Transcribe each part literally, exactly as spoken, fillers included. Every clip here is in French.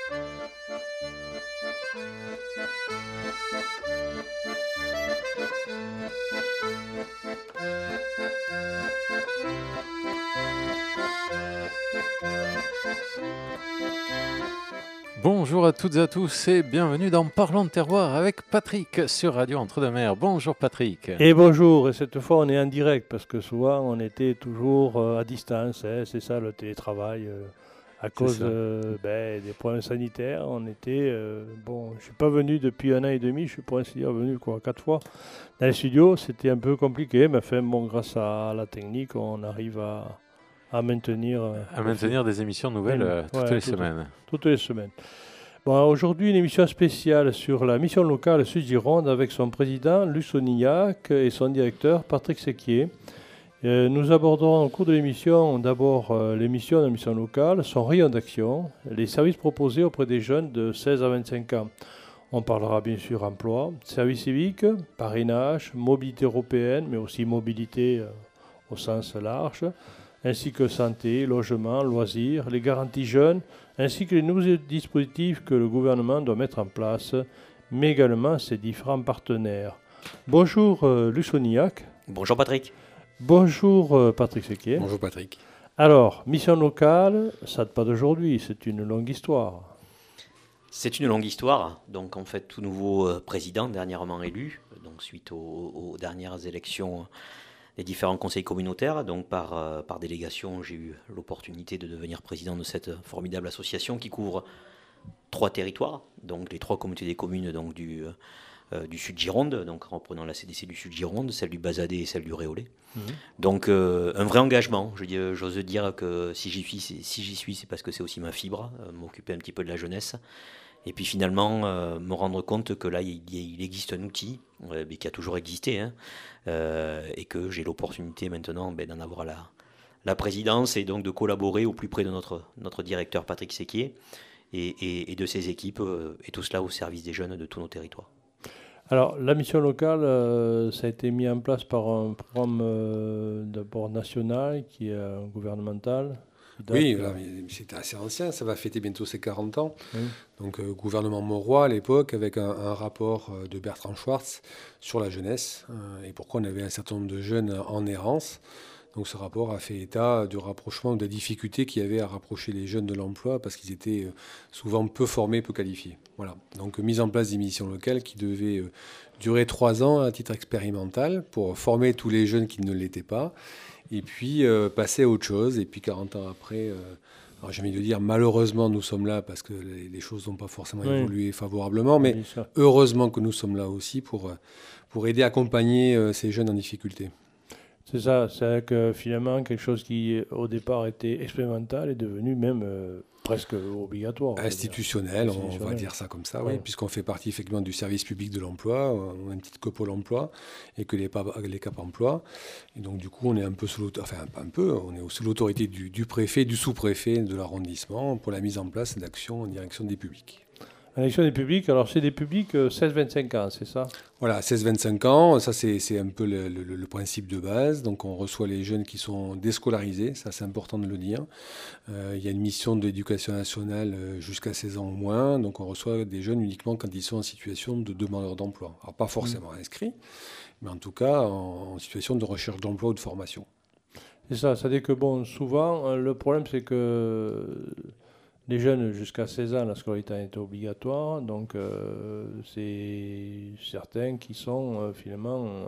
Bonjour à toutes et à tous et bienvenue dans Parlons de terroir avec Patrick sur Radio Entre-deux-Mers. Bonjour Patrick. Et bonjour, et cette fois on est en direct parce que souvent on était toujours euh, à distance, hein, c'est ça le télétravail, euh, à cause euh, ben, des problèmes sanitaires. On était, euh, bon, je ne suis pas venu depuis un an et demi, je suis pour ainsi dire venu quoi, quatre fois dans les studios, c'était un peu compliqué, mais enfin bon, grâce à la technique on arrive à, à maintenir... Euh, à maintenir des émissions nouvelles euh, toutes ouais, les tout, semaines. Toutes les semaines. Bon, aujourd'hui, une émission spéciale sur la mission locale Sud-Gironde avec son président, Luc Sonignac, et son directeur, Patrick Séquier. Euh, nous aborderons au cours de l'émission d'abord euh, l'émission de la mission locale, son rayon d'action, les services proposés auprès des jeunes de seize à vingt-cinq ans. On parlera bien sûr emploi, service civique, parrainage, mobilité européenne, mais aussi mobilité euh, au sens large, ainsi que santé, logement, loisirs, les garanties jeunes, ainsi que les nouveaux dispositifs que le gouvernement doit mettre en place, mais également ses différents partenaires. Bonjour euh, Luc Sonignac. Bonjour Patrick. Bonjour euh, Patrick Séquier. Bonjour Patrick. Alors, mission locale, ça date pas d'aujourd'hui, c'est une longue histoire. C'est une longue histoire. Donc en fait, tout nouveau euh, président dernièrement élu, donc suite aux, aux dernières élections des différents conseils communautaires. Donc par, euh, par délégation, j'ai eu l'opportunité de devenir président de cette formidable association qui couvre trois territoires, donc les trois communautés des communes donc du, euh, du Sud-Gironde, donc en reprenant la C D C du Sud-Gironde, celle du Bazadais et celle du Réolais. Mmh. Donc euh, un vrai engagement. Je dis, j'ose dire que si j'y suis, c'est, si j'y suis, c'est parce que c'est aussi ma fibre, euh, m'occuper un petit peu de la jeunesse. Et puis finalement, euh, me rendre compte que là, il, il existe un outil, euh, mais qui a toujours existé, hein, euh, et que j'ai l'opportunité maintenant ben, d'en avoir la, la présidence et donc de collaborer au plus près de notre, notre directeur Patrick Séquier et, et, et de ses équipes, euh, et tout cela au service des jeunes de tous nos territoires. Alors, la mission locale, euh, ça a été mis en place par un programme euh, d'abord national, qui est euh, gouvernemental. Oui, voilà, c'était assez ancien, ça va fêter bientôt ses quarante ans. Oui. Donc, euh, gouvernement Mauroy à l'époque, avec un, un rapport de Bertrand Schwartz sur la jeunesse, euh, et pourquoi on avait un certain nombre de jeunes en errance. Donc, ce rapport a fait état du rapprochement, des difficultés qu'il y avait à rapprocher les jeunes de l'emploi, parce qu'ils étaient souvent peu formés, peu qualifiés. Voilà. Donc, mise en place des missions locales qui devaient euh, durer trois ans à titre expérimental pour former tous les jeunes qui ne l'étaient pas. Et puis euh, passer à autre chose. Et puis quarante ans après, euh, alors j'ai envie de dire malheureusement nous sommes là parce que les, les choses n'ont pas forcément oui. évolué favorablement, mais oui, heureusement que nous sommes là aussi pour, pour aider, accompagner euh, ces jeunes en difficulté. C'est ça, c'est que finalement quelque chose qui au départ était expérimental est devenu même euh, presque obligatoire. Institutionnel, on, on va dire ça comme ça, oui, ouais. Puisqu'on fait partie effectivement du service public de l'emploi, on a une petite Pôle emploi et que les, les Cap emploi. Et donc du coup on est un peu sous l'autorité, enfin un peu, on est sous l'autorité du, du préfet, du sous-préfet de l'arrondissement pour la mise en place d'actions en direction des publics. En direction des publics, alors c'est des publics euh, seize vingt-cinq ans, c'est ça ? Voilà, seize vingt-cinq ans, ça c'est, c'est un peu le, le, le principe de base. Donc on reçoit les jeunes qui sont déscolarisés, ça c'est important de le dire. Euh, il y a une mission de l'éducation nationale jusqu'à seize ans au moins, donc on reçoit des jeunes uniquement quand ils sont en situation de demandeur d'emploi. Alors pas forcément mmh. inscrits, mais en tout cas en, en situation de recherche d'emploi ou de formation. C'est ça, c'est-à-dire que bon, souvent le problème c'est que les jeunes jusqu'à seize ans, la scolarité est obligatoire, donc euh, c'est certains qui sont euh, finalement euh,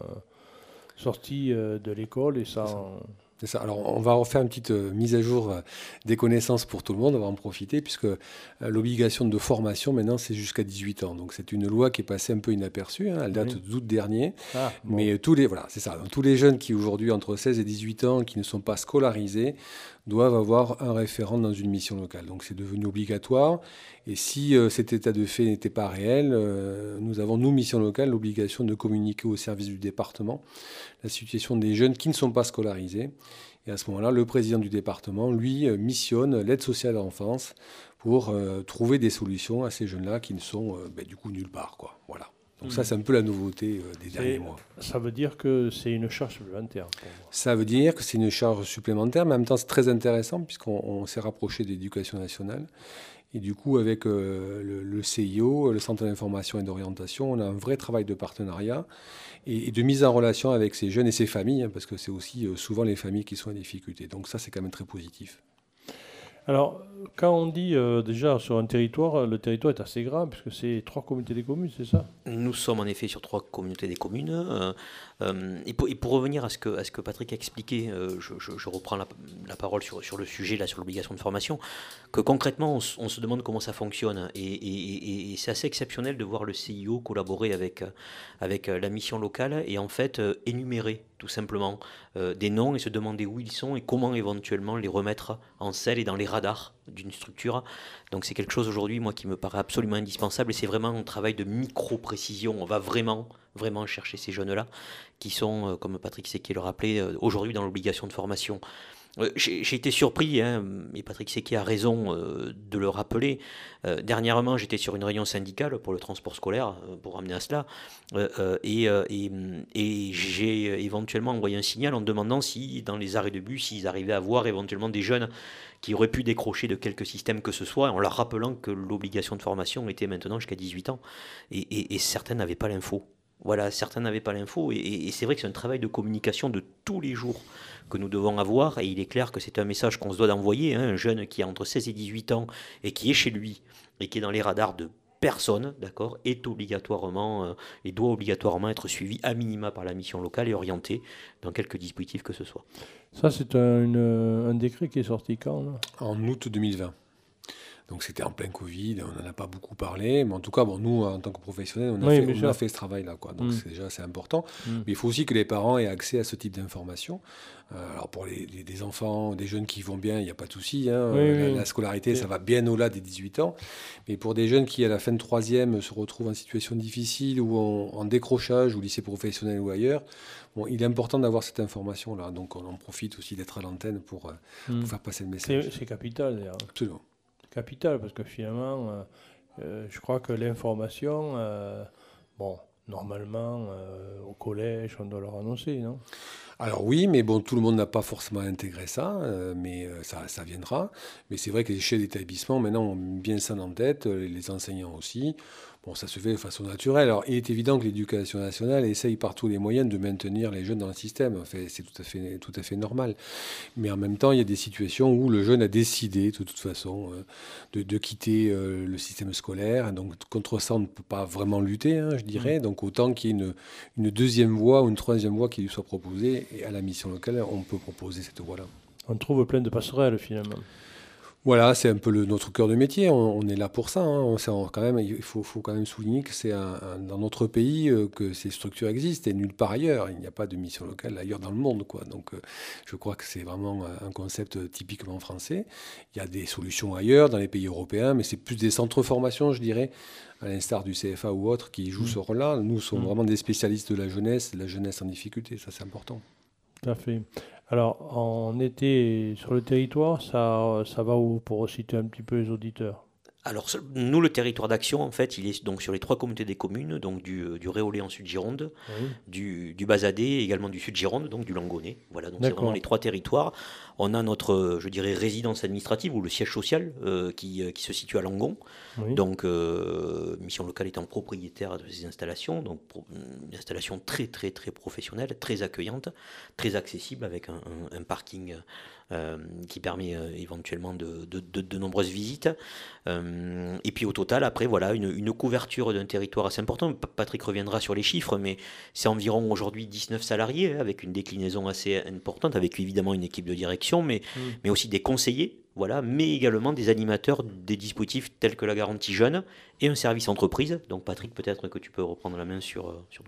sortis euh, de l'école et sans... C'est ça. Alors, on va refaire une petite euh, mise à jour euh, des connaissances pour tout le monde. On va en profiter puisque euh, l'obligation de formation, maintenant, c'est jusqu'à dix-huit ans. Donc, c'est une loi qui est passée un peu inaperçue. Hein, elle date oui. d'août dernier. Ah, bon. Mais euh, tous les, voilà, c'est ça. Donc, tous les jeunes qui, aujourd'hui, entre seize et dix-huit ans, qui ne sont pas scolarisés, doivent avoir un référent dans une mission locale. Donc, c'est devenu obligatoire. Et si euh, cet état de fait n'était pas réel, euh, nous avons, nous, mission locale, l'obligation de communiquer au service du département la situation des jeunes qui ne sont pas scolarisés. Et à ce moment-là, le président du département, lui, missionne l'aide sociale à l'enfance pour euh, trouver des solutions à ces jeunes-là qui ne sont, euh, ben, du coup, nulle part, quoi. Voilà. Donc mmh. ça, c'est un peu la nouveauté euh, des derniers Et mois. ça veut dire que c'est une charge supplémentaire pour moi. Ça veut dire que c'est une charge supplémentaire, mais en même temps, c'est très intéressant puisqu'on on s'est rapproché de l'Éducation nationale. Et du coup, avec euh, le, le C I O, le Centre d'information et d'orientation, on a un vrai travail de partenariat et, et de mise en relation avec ces jeunes et ces familles, hein, parce que c'est aussi euh, souvent les familles qui sont en difficulté. Donc ça, c'est quand même très positif. Alors, quand on dit euh, déjà sur un territoire, le territoire est assez grand, puisque c'est trois communautés des communes, c'est ça? Nous sommes en effet sur trois communautés des communes. Euh, euh, et, pour, et pour revenir à ce que, à ce que Patrick a expliqué, euh, je, je, je reprends la, la parole sur, sur le sujet, là, sur l'obligation de formation, que concrètement, on, on se demande comment ça fonctionne. Et, et, et, et c'est assez exceptionnel de voir le C I O collaborer avec, avec la mission locale et en fait euh, énumérer tout simplement euh, des noms et se demander où ils sont et comment éventuellement les remettre en selle et dans les radars d'une structure. Donc c'est quelque chose aujourd'hui, moi, qui me paraît absolument indispensable et c'est vraiment un travail de micro-précision. On va vraiment, vraiment chercher ces jeunes-là qui sont, euh, comme Patrick Séquier le rappelait, euh, aujourd'hui dans l'obligation de formation. Euh, j'ai, j'ai été surpris, hein, et Patrick Séquier a raison euh, de le rappeler. Euh, dernièrement, j'étais sur une réunion syndicale pour le transport scolaire, euh, pour ramener à cela, euh, euh, et, euh, et, et j'ai éventuellement envoyé un signal en demandant si, dans les arrêts de bus, ils arrivaient à voir éventuellement des jeunes qui auraient pu décrocher de quelque système que ce soit, en leur rappelant que l'obligation de formation était maintenant jusqu'à dix-huit ans, et, et, et certains n'avaient pas l'info. Voilà, certains n'avaient pas l'info, et, et, et c'est vrai que c'est un travail de communication de tous les jours que nous devons avoir, et il est clair que c'est un message qu'on se doit d'envoyer, hein, un jeune qui a entre seize et dix-huit ans, et qui est chez lui, et qui est dans les radars de personne, d'accord, est obligatoirement, euh, et doit obligatoirement être suivi à minima par la mission locale et orienté dans quelque dispositif que ce soit. Ça, c'est un, une, un décret qui est sorti quand là? En août deux mille vingt. Donc c'était en plein Covid, on n'en a pas beaucoup parlé, mais en tout cas, bon, nous, en tant que professionnels, on a, Oui, fait, bien on sûr. a fait ce travail-là, quoi. Donc Mm. c'est déjà c'est important. Mm. Mais il faut aussi que les parents aient accès à ce type d'informations. Euh, alors pour les, les- des enfants, des jeunes qui vont bien, il n'y a pas de souci, hein. Oui, Euh, la, oui. la scolarité, Ok. ça va bien au-delà des dix-huit ans. Mais pour des jeunes qui, à la fin de troisième, se retrouvent en situation difficile ou en, en décrochage, ou lycée professionnel ou ailleurs, bon, il est important d'avoir cette information-là. Donc on en profite aussi d'être à l'antenne pour, euh, Mm. pour faire passer le message. C'est, c'est capital d'ailleurs. Absolument. Capital, parce que finalement, euh, euh, je crois que l'information, euh, bon, normalement, euh, au collège, on doit leur annoncer, non? Alors oui, mais bon, tout le monde n'a pas forcément intégré ça, euh, mais euh, ça, ça viendra. Mais c'est vrai que les chefs d'établissement, maintenant, ont bien ça en tête, euh, les enseignants aussi. Bon, ça se fait de façon naturelle. Alors, il est évident que l'Éducation nationale essaye par tous les moyens de maintenir les jeunes dans le système. Enfin, c'est tout à fait, tout à fait normal. Mais en même temps, il y a des situations où le jeune a décidé, de toute façon, euh, de, de quitter euh, le système scolaire. Donc, contre ça, on ne peut pas vraiment lutter, hein, je dirais. Donc, autant qu'il y ait une, une deuxième voie ou une troisième voie qui lui soit proposée. Et à la mission locale, on peut proposer cette voie-là. On trouve plein de passerelles finalement. Voilà, c'est un peu le, notre cœur de métier. On, on est là pour ça, hein. On- c'est en- quand même, il faut, faut quand même souligner que c'est un- un- dans notre pays euh, que ces structures existent et nulle part ailleurs. Il n'y a pas de mission locale ailleurs dans le monde, quoi. Donc, euh, je crois que c'est vraiment un concept typiquement français. Il y a des solutions ailleurs, dans les pays européens, mais c'est plus des centres de formation, je dirais, à l'instar du C F A ou autre, qui jouent Mmh. ce rôle-là. Nous sommes Mmh. vraiment des spécialistes de la jeunesse, de la jeunesse en difficulté. Ça, c'est important. Tout à fait. Alors, en été, sur le territoire, ça, ça va où pour reciter un petit peu les auditeurs? Alors, ce- nous, le territoire d'action, en fait, il est donc sur les trois communautés des communes, donc du, euh, du Réolais en Sud-Gironde, Oui. du, du Bazadais et également du Sud-Gironde, donc du Langonnet. Voilà, donc c'est D'accord. vraiment les trois territoires. On a notre, euh, je dirais, résidence administrative ou le siège social euh, qui, euh, qui se situe à Langon. Oui. Donc, euh, Mission locale étant propriétaire de ces installations, donc pro- une installation très, très, très professionnelle, très accueillante, très accessible avec un, un- un parking euh, qui permet euh, éventuellement de, de- de- de nombreuses visites. Euh, et puis au total, après, voilà, une, une couverture d'un territoire assez important. Pa- Patrick reviendra sur les chiffres, mais c'est environ aujourd'hui dix-neuf salariés, hein, avec une déclinaison assez importante, avec évidemment une équipe de direction, mais, Mm. mais aussi des conseillers, voilà, mais également des animateurs des dispositifs tels que la garantie jeune et un service entreprise. Donc Patrick, peut-être que tu peux reprendre la main sur, euh, sur tout ça.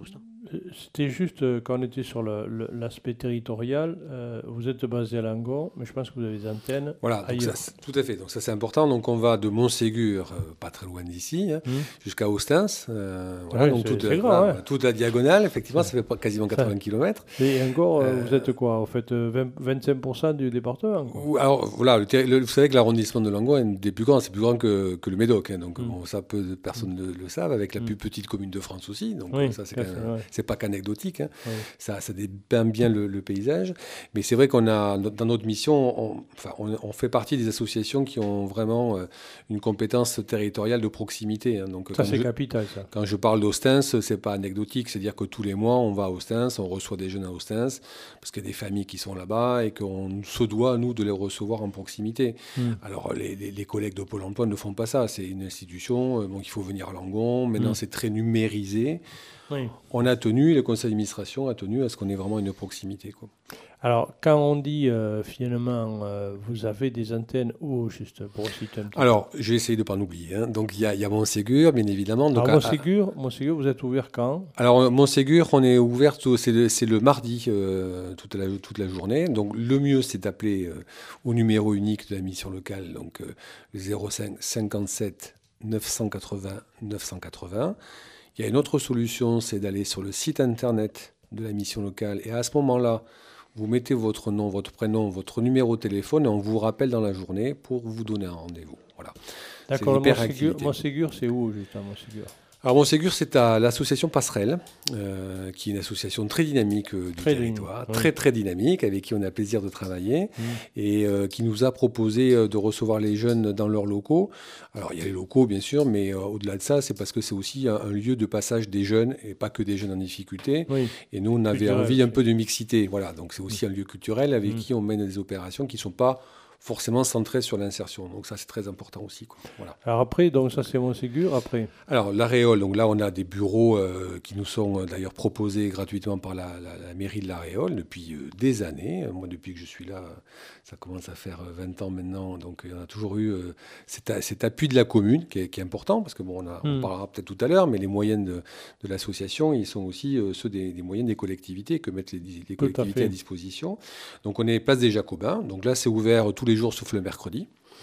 C'était juste euh, quand on était sur le- le- l'aspect territorial, euh, vous êtes basé à Langon, mais je pense que vous avez des antennes Voilà, donc ailleurs. ça, c'est- tout à fait. Donc ça c'est important. Donc on va de Montségur, euh, pas très loin d'ici, hein, Hum. jusqu'à Ostens. euh, voilà, Ouais, donc c'est- toute, c'est la- grand, voilà, ouais. toute la diagonale, effectivement, ça fait pas- quasiment quatre-vingts kilomètres. Et encore, euh, Euh, vous êtes quoi? Vous faites euh, vingt, vingt-cinq pour cent du département, quoi. Ou- Alors voilà, le terri- le- vous savez que l'arrondissement de Langon est un des plus grands, c'est plus grand que, que le Médoc. hein, donc Mm. bon, ça, peu de personnes le, le savent, avec la Mm. plus petite commune de France aussi. Donc Oui, ça, c'est tout à quand fait, même- ouais. c'est pas qu'anecdotique. hein. Oui. Ça, ça dépeint bien le, le paysage. Mais c'est vrai qu'on a, dans notre mission, on, enfin, on, on fait partie des associations qui ont vraiment euh, une compétence territoriale de proximité. hein. Donc, Ça, quand c'est je- capital, ça. Quand je parle d'Ostens, c'est pas anecdotique, c'est-à-dire que tous les mois, on va à Ostens, on reçoit des jeunes à Ostens, parce qu'il y a des familles qui sont là-bas et qu'on se doit, nous, de les recevoir en proximité. Mm. Alors, les, les- les collègues de Pôle emploi ne font pas ça, c'est une institution, euh, donc il faut venir à Langon, maintenant Mm. c'est très numérisé. Oui. On a tenu, le conseil d'administration a tenu à ce qu'on ait vraiment une proximité. Quoi. Alors, quand on dit euh, finalement, euh, vous avez des antennes où, juste pour citer un petit Alors, j'ai essayé de ne pas l'oublier. hein. Donc, il y a, il y a Montségur, bien évidemment. Donc, Alors, à- à- Montségur, Montségur, vous êtes ouvert quand? Alors, euh, Montségur, on est ouvert, au- c'est le, c'est le mardi euh, toute, la, toute la journée. Donc, le mieux, c'est d'appeler euh, au numéro unique de la mission locale, donc euh, le zéro cinq cinquante-sept neuf cent quatre-vingts neuf cent quatre-vingts. Il y a une autre solution, c'est d'aller sur le site internet de la mission locale. Et à ce moment-là, vous mettez votre nom, votre prénom, votre numéro de téléphone et on vous rappelle dans la journée pour vous donner un rendez-vous. Voilà. D'accord, C'est Montségur, l'hyperactivité. Montségur, c'est où, justement, Montségur? Alors Montségur, c'est à l'association Passerelle, euh, qui est une association très dynamique euh, du Très territoire, dynamique, oui. très très dynamique, avec qui on a plaisir de travailler, Mm. et euh, qui nous a proposé euh, de recevoir les jeunes dans leurs locaux. Alors il y a les locaux bien sûr, mais euh, au-delà de ça, c'est parce que c'est aussi un, un lieu de passage des jeunes, et pas que des jeunes en difficulté. Oui. Et nous, on avait Culturel envie un aussi. peu de mixité. Voilà, donc c'est aussi un lieu culturel avec Mm. qui on mène des opérations qui ne sont pas forcément centrées sur l'insertion. Donc ça, c'est très important aussi. Quoi. Voilà. Alors après, donc ça c'est Montségur, après. Alors, l'Aréole, donc là, on a des bureaux euh, qui nous sont euh, d'ailleurs proposés gratuitement par la, la- la mairie de l'Aréole depuis euh, des années. Euh, Moi, depuis que je suis là, euh, ça commence à faire euh, vingt ans maintenant. Donc, il y en a toujours eu euh, cet, a- cet appui de la commune qui est, qui est important, parce que bon, on, a- on Mm. parlera peut-être tout à l'heure, mais les moyens de, de l'association, ils sont aussi euh, ceux des, des moyens des collectivités que mettent les, les Tout à collectivités fait. à disposition. Donc, on est place des Jacobins. Donc là, c'est ouvert tous les jours sauf le mercredi.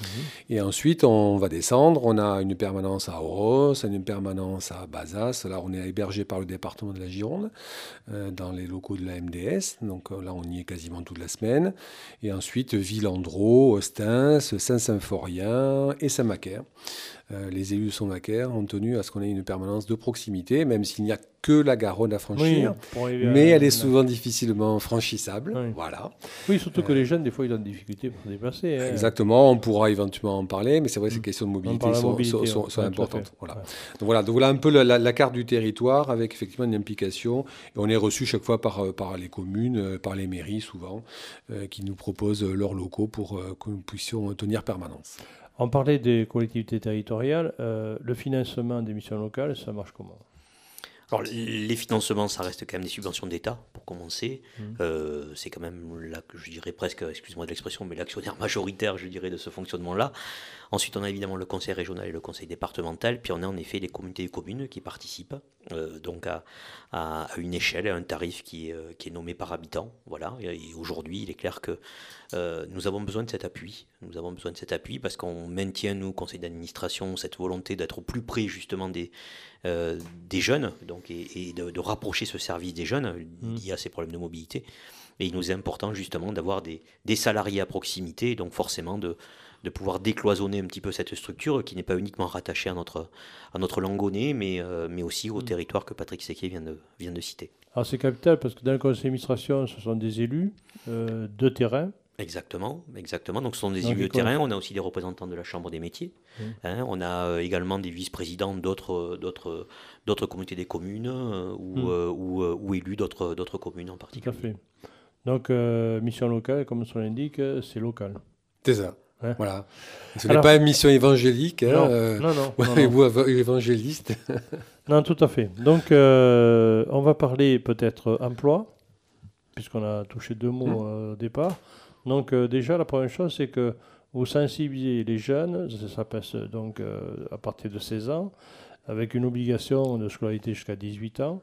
Et ensuite, on va descendre. On a une permanence à Oros, une permanence à Bazas. Là, on est hébergé par le département de la Gironde, euh, dans les locaux de la M D S. Donc euh, là, on y est quasiment toute la semaine. Et ensuite, Villandreau, Ostens, Saint-Symphorien et Saint-Macaire. Euh, les élus de Saint-Macaire ont tenu à ce qu'on ait une permanence de proximité, même s'il n'y a que la Garonne à franchir. pour arriver à- Mais elle est souvent difficilement franchissable. Oui. Voilà. Oui, surtout que les jeunes, des fois, ils ont des difficultés pour se déplacer. hein. Exactement, on pourra éventuellement en parler, mais c'est vrai que ces Mm. questions de On mobilité parle de sont, mobilité, sont- sont- ouais. sont Ouais, tout à importantes. fait. Voilà. Ouais. Donc voilà, donc voilà un peu la, la- la carte du territoire avec effectivement une implication. Et on est reçu chaque fois par, euh, par les communes, euh, par les mairies souvent, euh, qui nous proposent euh, leurs locaux pour euh, que nous puissions tenir permanence. On parlait des collectivités territoriales. euh, le financement des missions locales, ça marche comment? Alors, les financements, ça reste quand même des subventions d'État, pour commencer. Mmh. Euh, c'est quand même, là, que je dirais presque, excuse-moi de l'expression, mais l'actionnaire majoritaire, je dirais, de ce fonctionnement-là. Ensuite, on a évidemment le conseil régional et le conseil départemental, puis on a en effet les communautés de communes qui participent, euh, donc à, à, à une échelle, à un tarif qui est, euh, qui est nommé par habitant. Voilà. Et, et aujourd'hui, il est clair que euh, nous avons besoin de cet appui. Nous avons besoin de cet appui parce qu'on maintient, nous, conseil d'administration, cette volonté d'être au plus près, justement, des, euh, des jeunes, donc, et, et de, de rapprocher ce service des jeunes Mmh. liés à ces problèmes de mobilité. Et il nous est important, justement, d'avoir des, des salariés à proximité, donc forcément de de pouvoir décloisonner un petit peu cette structure qui n'est pas uniquement rattachée à notre, à notre Langonnais, mais, euh, mais aussi au Mm. territoire que Patrick Sequier vient de, vient de citer. Alors c'est capital parce que dans le conseil d'administration, ce sont des élus euh, de terrain. Exactement, exactement. Donc ce sont des Donc, élus de et quoi- terrain, on a aussi des représentants de la Chambre des métiers, Mm. hein, on a euh, également des vice-présidents d'autres, d'autres, d'autres communautés des communes euh, ou, Mm. euh, ou, euh, ou élus d'autres, d'autres communes en Tout à particulier. fait. Donc euh, mission locale, comme son l'indique, euh, c'est local. C'est ça. Ouais. Voilà. Ce Alors- n'est pas une mission évangélique. Hein, non, euh, non, non, ouais, non, non. vous, av- évangéliste. Non, tout à fait. Donc, euh, on va parler peut-être emploi, puisqu'on a touché deux mots Mmh. euh, au départ. Donc, euh, déjà, la première chose, c'est que vous sensibilisez les jeunes, ça, ça passe donc euh, à partir de seize ans, avec une obligation de scolarité jusqu'à dix-huit ans.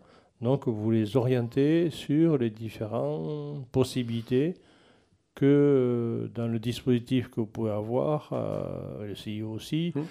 Donc, vous les orientez sur les différentes possibilités que euh, dans le dispositif que vous pouvez avoir, euh, le C I O aussi, mmh.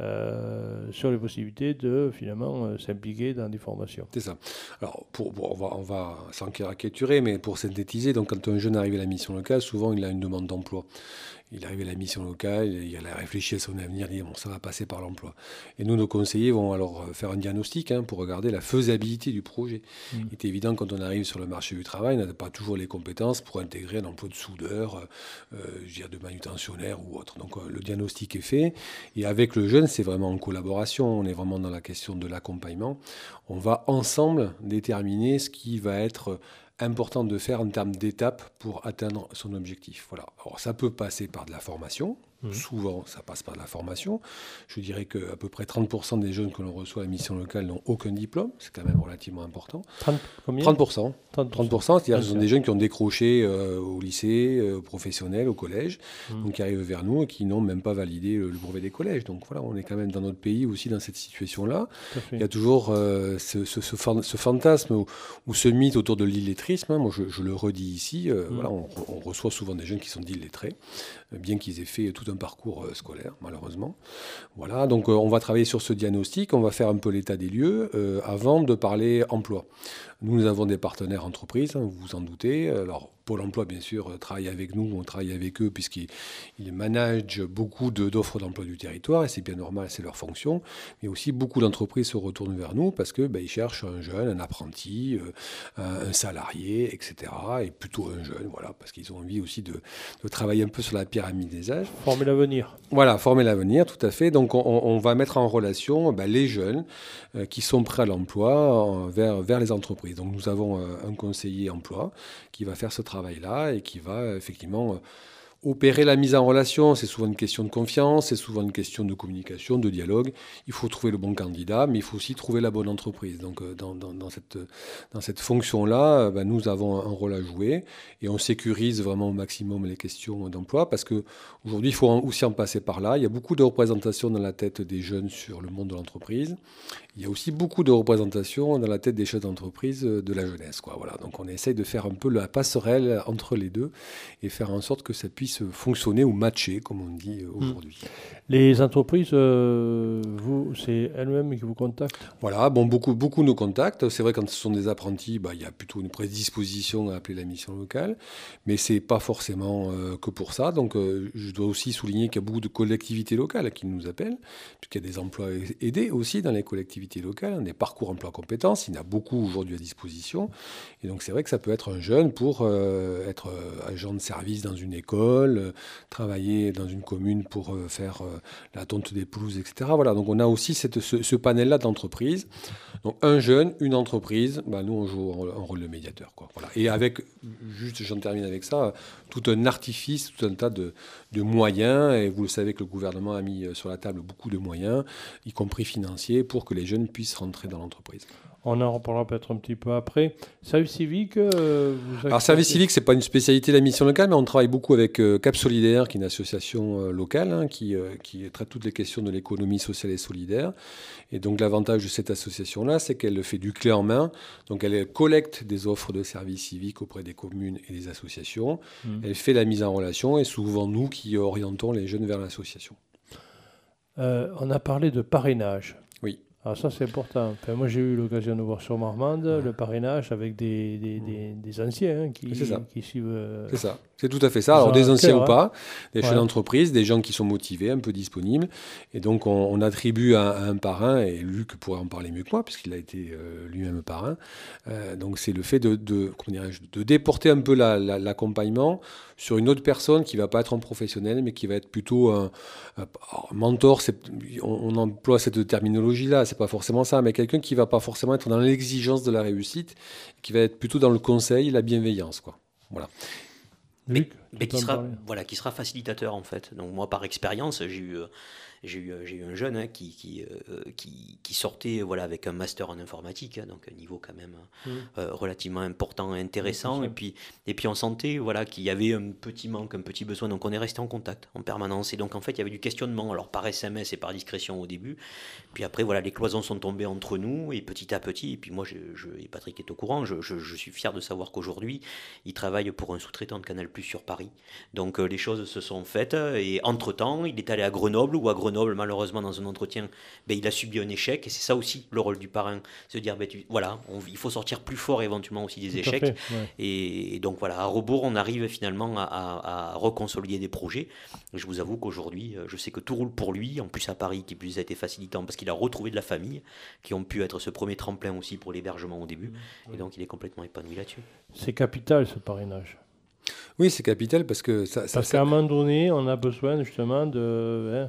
euh, sur les possibilités de finalement euh, s'impliquer dans des formations. C'est ça. Alors, pour, pour, on va, on va sans caricaturer, mais pour synthétiser, donc quand un jeune arrive à la mission locale, souvent il a une demande d'emploi. Il arrive à la mission locale, il a réfléchi à son avenir, il dit bon, ça va passer par l'emploi. Et nous, nos conseillers vont alors faire un diagnostic hein, pour regarder la faisabilité du projet. Mmh. Il est évident quand on arrive sur le marché du travail, on n'a pas toujours les compétences pour intégrer un emploi de soudeur, euh, je veux dire de manutentionnaire ou autre. Donc euh, le diagnostic est fait. Et avec le jeune, c'est vraiment en collaboration. On est vraiment dans la question de l'accompagnement. On va ensemble déterminer ce qui va être important de faire en termes d'étapes pour atteindre son objectif. Voilà. Alors, ça peut passer par de la formation. Mmh. Souvent, ça passe par de la formation. Je dirais qu'à peu près trente pour cent des jeunes que l'on reçoit à la mission locale n'ont aucun diplôme. C'est quand même relativement important. trente, combien trente pour cent. trente pour cent, c'est-à-dire que ce sont des jeunes qui ont décroché euh, au lycée, euh, au professionnel, au collège, mmh. donc qui arrivent vers nous et qui n'ont même pas validé le, le brevet des collèges. Donc voilà, on est quand même dans notre pays aussi dans cette situation-là. Il y a toujours euh, ce, ce, ce, ce fantasme ou, ou ce mythe autour de l'illettrisme. Hein. Moi, je, je le redis ici. Euh, mmh. voilà, on, on reçoit souvent des jeunes qui sont illettrés, bien qu'ils aient fait tout un parcours euh, scolaire, malheureusement. Voilà, donc euh, on va travailler sur ce diagnostic, on va faire un peu l'état des lieux euh, avant de parler emploi. Nous, nous avons des partenaires entreprises, hein, vous vous en doutez. Alors, Pôle emploi, bien sûr, travaille avec nous, on travaille avec eux puisqu'ils ils managent beaucoup de, d'offres d'emploi du territoire et c'est bien normal, c'est leur fonction. Mais aussi, beaucoup d'entreprises se retournent vers nous parce qu'ils ben, cherchent un jeune, un apprenti, euh, un, un salarié, et cetera. Et plutôt un jeune, voilà, parce qu'ils ont envie aussi de, de travailler un peu sur la pyramide des âges. Former l'avenir. Voilà, former l'avenir, tout à fait. Donc, on, on va mettre en relation ben, les jeunes euh, qui sont prêts à l'emploi euh, vers, vers les entreprises. Donc, nous avons euh, un conseiller emploi qui va faire ce travail-là et qui va effectivement euh, opérer la mise en relation. C'est souvent une question de confiance, c'est souvent une question de communication, de dialogue. Il faut trouver le bon candidat, mais il faut aussi trouver la bonne entreprise. Donc, euh, dans, dans, dans, cette, dans cette fonction-là, euh, ben, nous avons un rôle à jouer et on sécurise vraiment au maximum les questions d'emploi parce qu'aujourd'hui, il faut aussi en passer par là. Il y a beaucoup de représentation dans la tête des jeunes sur le monde de l'entreprise. Il y a aussi beaucoup de représentation dans la tête des chefs d'entreprise de la jeunesse, quoi. Voilà. Donc on essaye de faire un peu la passerelle entre les deux et faire en sorte que ça puisse fonctionner ou matcher, comme on dit aujourd'hui. Les entreprises, euh, vous, c'est elles-mêmes qui vous contactent ? Voilà, bon, beaucoup, beaucoup nous contactent. C'est vrai, quand ce sont des apprentis, bah, il y a plutôt une prédisposition à appeler la mission locale, mais ce n'est pas forcément euh, que pour ça. Donc euh, je dois aussi souligner qu'il y a beaucoup de collectivités locales qui nous appellent, puisqu'il y a des emplois aidés aussi dans les collectivités locales, des parcours emploi compétences, il y en a beaucoup aujourd'hui à disposition. Et donc c'est vrai que ça peut être un jeune pour euh, être euh, agent de service dans une école, euh, travailler dans une commune pour euh, faire euh, la tonte des pelouses, et cetera. Voilà, donc on a aussi cette, ce, ce panel-là d'entreprises. Donc un jeune, une entreprise, bah, nous on joue un rôle de médiateur, quoi. Voilà. Et avec, juste j'en termine avec ça, tout un artifice, tout un tas de, de moyens, et vous le savez que le gouvernement a mis sur la table beaucoup de moyens, y compris financiers, pour que les jeunes puissent rentrer dans l'entreprise. On en reparlera peut-être un petit peu après. Service civique, euh, vous Alors, service civique, ce n'est pas une spécialité de la mission locale, mais on travaille beaucoup avec euh, Cap Solidaire, qui est une association euh, locale hein, qui, euh, qui traite toutes les questions de l'économie sociale et solidaire. Et donc, l'avantage de cette association-là, c'est qu'elle fait du clé en main. Donc, elle collecte des offres de services civiques auprès des communes et des associations. Mmh. Elle fait la mise en relation et souvent nous qui orientons les jeunes vers l'association. Euh, on a parlé de parrainage. Oui. Alors ça, c'est important. Enfin, moi, j'ai eu l'occasion de voir sur Marmande ouais. le parrainage avec des, des, des, des anciens hein, qui, qui suivent... Euh, c'est ça. C'est tout à fait ça. Alors, des anciens cœur, ou pas, des chefs ouais. d'entreprise, des gens qui sont motivés, un peu disponibles. Et donc, on, on attribue à, à un parrain, et Luc pourrait en parler mieux que moi, puisqu'il a été euh, lui-même parrain. Euh, donc, c'est le fait de, de, comment dirais-je, de déporter un peu la, la, l'accompagnement sur une autre personne qui ne va pas être un professionnel, mais qui va être plutôt un, un, un mentor. C'est, on, on emploie cette terminologie-là, c'est pas forcément ça, mais quelqu'un qui ne va pas forcément être dans l'exigence de la réussite, qui va être plutôt dans le conseil, la bienveillance, quoi. Voilà. Luc ? Mais qui sera, voilà, qui sera facilitateur en fait. Donc moi par expérience, j'ai eu, j'ai eu, j'ai eu un jeune hein, qui, qui, euh, qui, qui sortait voilà, avec un master en informatique, hein, donc un niveau quand même mmh. euh, relativement important et intéressant. Et puis, et puis on sentait voilà, qu'il y avait un petit manque, un petit besoin. Donc on est resté en contact en permanence. Et donc en fait il y avait du questionnement, alors par S M S et par discrétion au début. Puis après voilà, les cloisons sont tombées entre nous et petit à petit. Et puis moi, je, je, et Patrick est au courant, je, je, je suis fier de savoir qu'aujourd'hui, il travaille pour un sous-traitant de Canal+ sur Paris. Donc euh, les choses se sont faites et entre-temps, il est allé à Grenoble ou à Grenoble, malheureusement, dans un entretien, ben, il a subi un échec et c'est ça aussi le rôle du parrain, se dire, ben, tu, voilà, on, il faut sortir plus fort éventuellement aussi des Tout échecs. fait, ouais. et, et donc voilà, à rebours, on arrive finalement à, à, à reconsolider des projets. Je vous avoue qu'aujourd'hui, je sais que tout roule pour lui, en plus à Paris, qui plus a été facilitant parce qu'il a retrouvé de la famille, qui ont pu être ce premier tremplin aussi pour l'hébergement au début. Mmh. Et donc il est complètement épanoui là-dessus. C'est capital ce parrainage. Oui, c'est capital parce que ça... ça parce qu'à ça... un moment donné, on a besoin justement de, hein,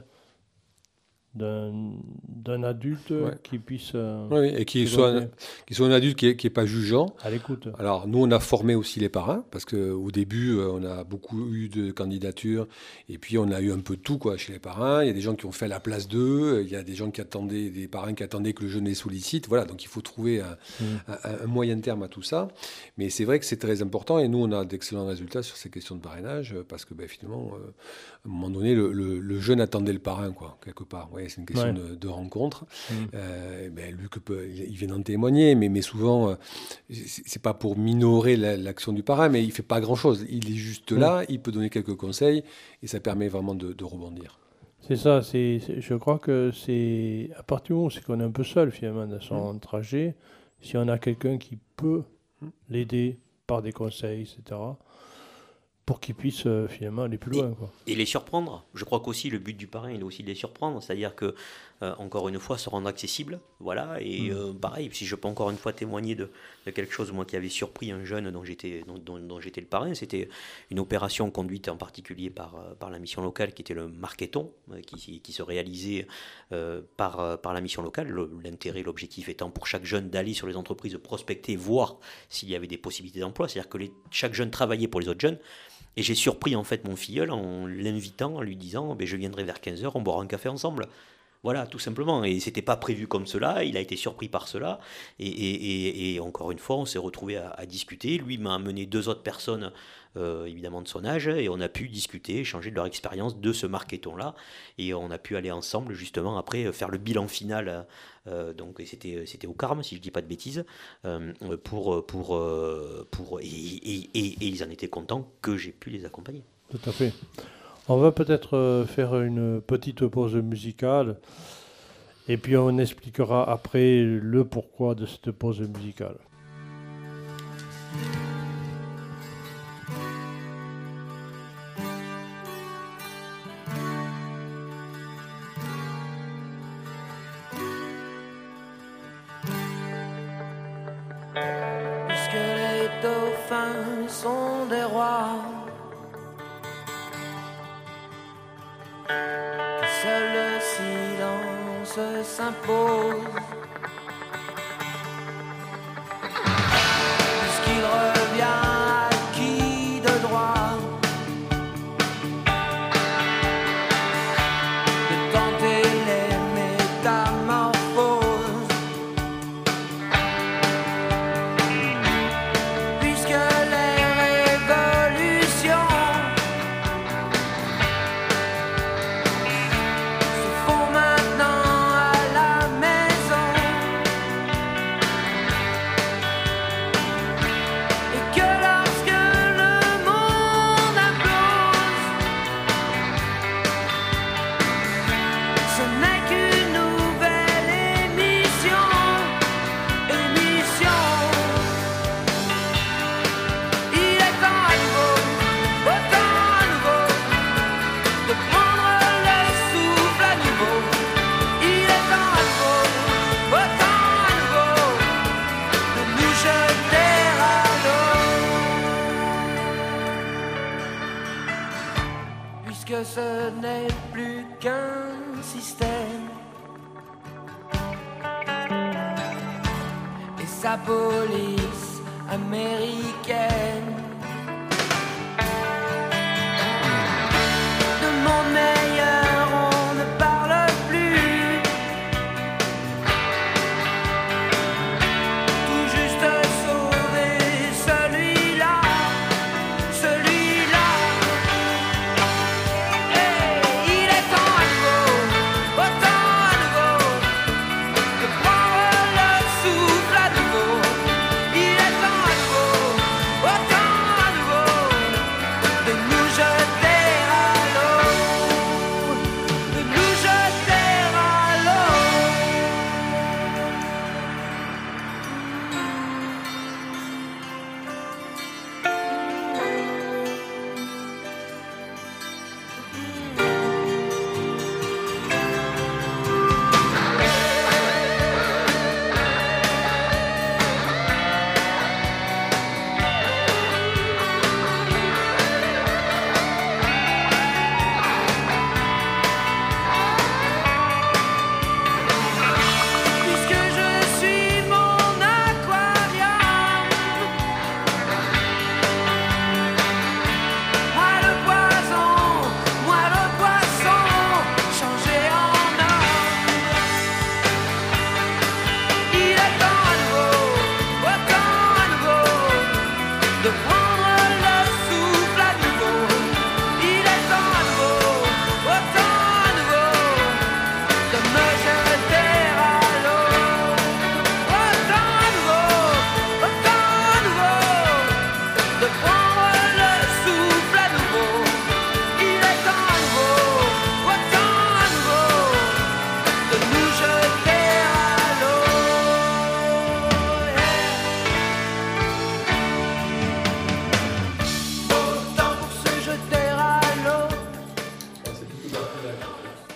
d'un, d'un adulte ouais. qui puisse... Euh, oui, et qui soit, un, qui soit un adulte qui n'est qui est pas jugeant. À l'écoute. Alors, nous, on a formé aussi les parrains, parce qu'au début, on a beaucoup eu de candidatures, et puis on a eu un peu de tout quoi, chez les parrains. Il y a des gens qui ont fait la place d'eux, il y a des gens qui attendaient, des parrains qui attendaient que le jeune les sollicite. Voilà, donc il faut trouver un, mmh. un, un moyen terme à tout ça. Mais c'est vrai que c'est très important, et nous, on a d'excellents résultats sur ces questions de parrainage, parce que ben, finalement, euh, à un moment donné, le, le, le jeune attendait le parrain, quoi, quelque part. Ouais, c'est une question ouais. de, de rencontre. Mmh. Euh, ben, Luc peut, il vient d'en témoigner, mais, mais souvent, euh, c'est, c'est pas pour minorer la, l'action du parrain, mais il fait pas grand-chose. Il est juste mmh. là, il peut donner quelques conseils, et ça permet vraiment de, de rebondir. C'est ça, c'est, c'est, je crois que c'est à partir du moment où c'est qu'on est un peu seul, finalement, dans son mmh. trajet, si on a quelqu'un qui peut mmh. l'aider par des conseils, et cetera, pour qu'ils puissent euh, finalement aller plus loin. Et, quoi. et les surprendre. Je crois qu'aussi le but du parrain, il est aussi de les surprendre, c'est-à-dire que, euh, encore une fois, se rendre accessible. Voilà, et mmh. euh, pareil, si je peux encore une fois témoigner de, de quelque chose, moi, qui avait surpris un jeune dont j'étais, dont, dont, dont j'étais le parrain, c'était une opération conduite en particulier par, par la mission locale, qui était le marketon, qui, qui se réalisait euh, par, par la mission locale. Le, l'intérêt, l'objectif étant pour chaque jeune d'aller sur les entreprises, prospecter, voir s'il y avait des possibilités d'emploi. C'est-à-dire que les, chaque jeune travaillait pour les autres jeunes. Et j'ai surpris en fait mon filleul en l'invitant, en lui disant ben, « je viendrai vers quinze heures, on boira un café ensemble ». Voilà, tout simplement. Et c'était pas prévu comme cela, il a été surpris par cela. Et, et, et, et encore une fois, on s'est retrouvés à, à discuter. Lui m'a amené deux autres personnes, euh, évidemment de son âge, et on a pu discuter, échanger de leur expérience de ce marketon-là. Et on a pu aller ensemble, justement, après, faire le bilan final. Euh, donc c'était, c'était au Carme, si je ne dis pas de bêtises, euh, pour, pour, pour, pour, et, et, et, et ils en étaient contents que j'ai pu les accompagner. Tout à fait. On va peut-être faire une petite pause musicale et puis on expliquera après le pourquoi de cette pause musicale. Puisque les dauphins sont des rois, seul le silence s'impose, puisqu'il revient à qui de droit de tenter les métamorphoses, puisque les révolutions que ce n'est plus qu'un système et sa police américaine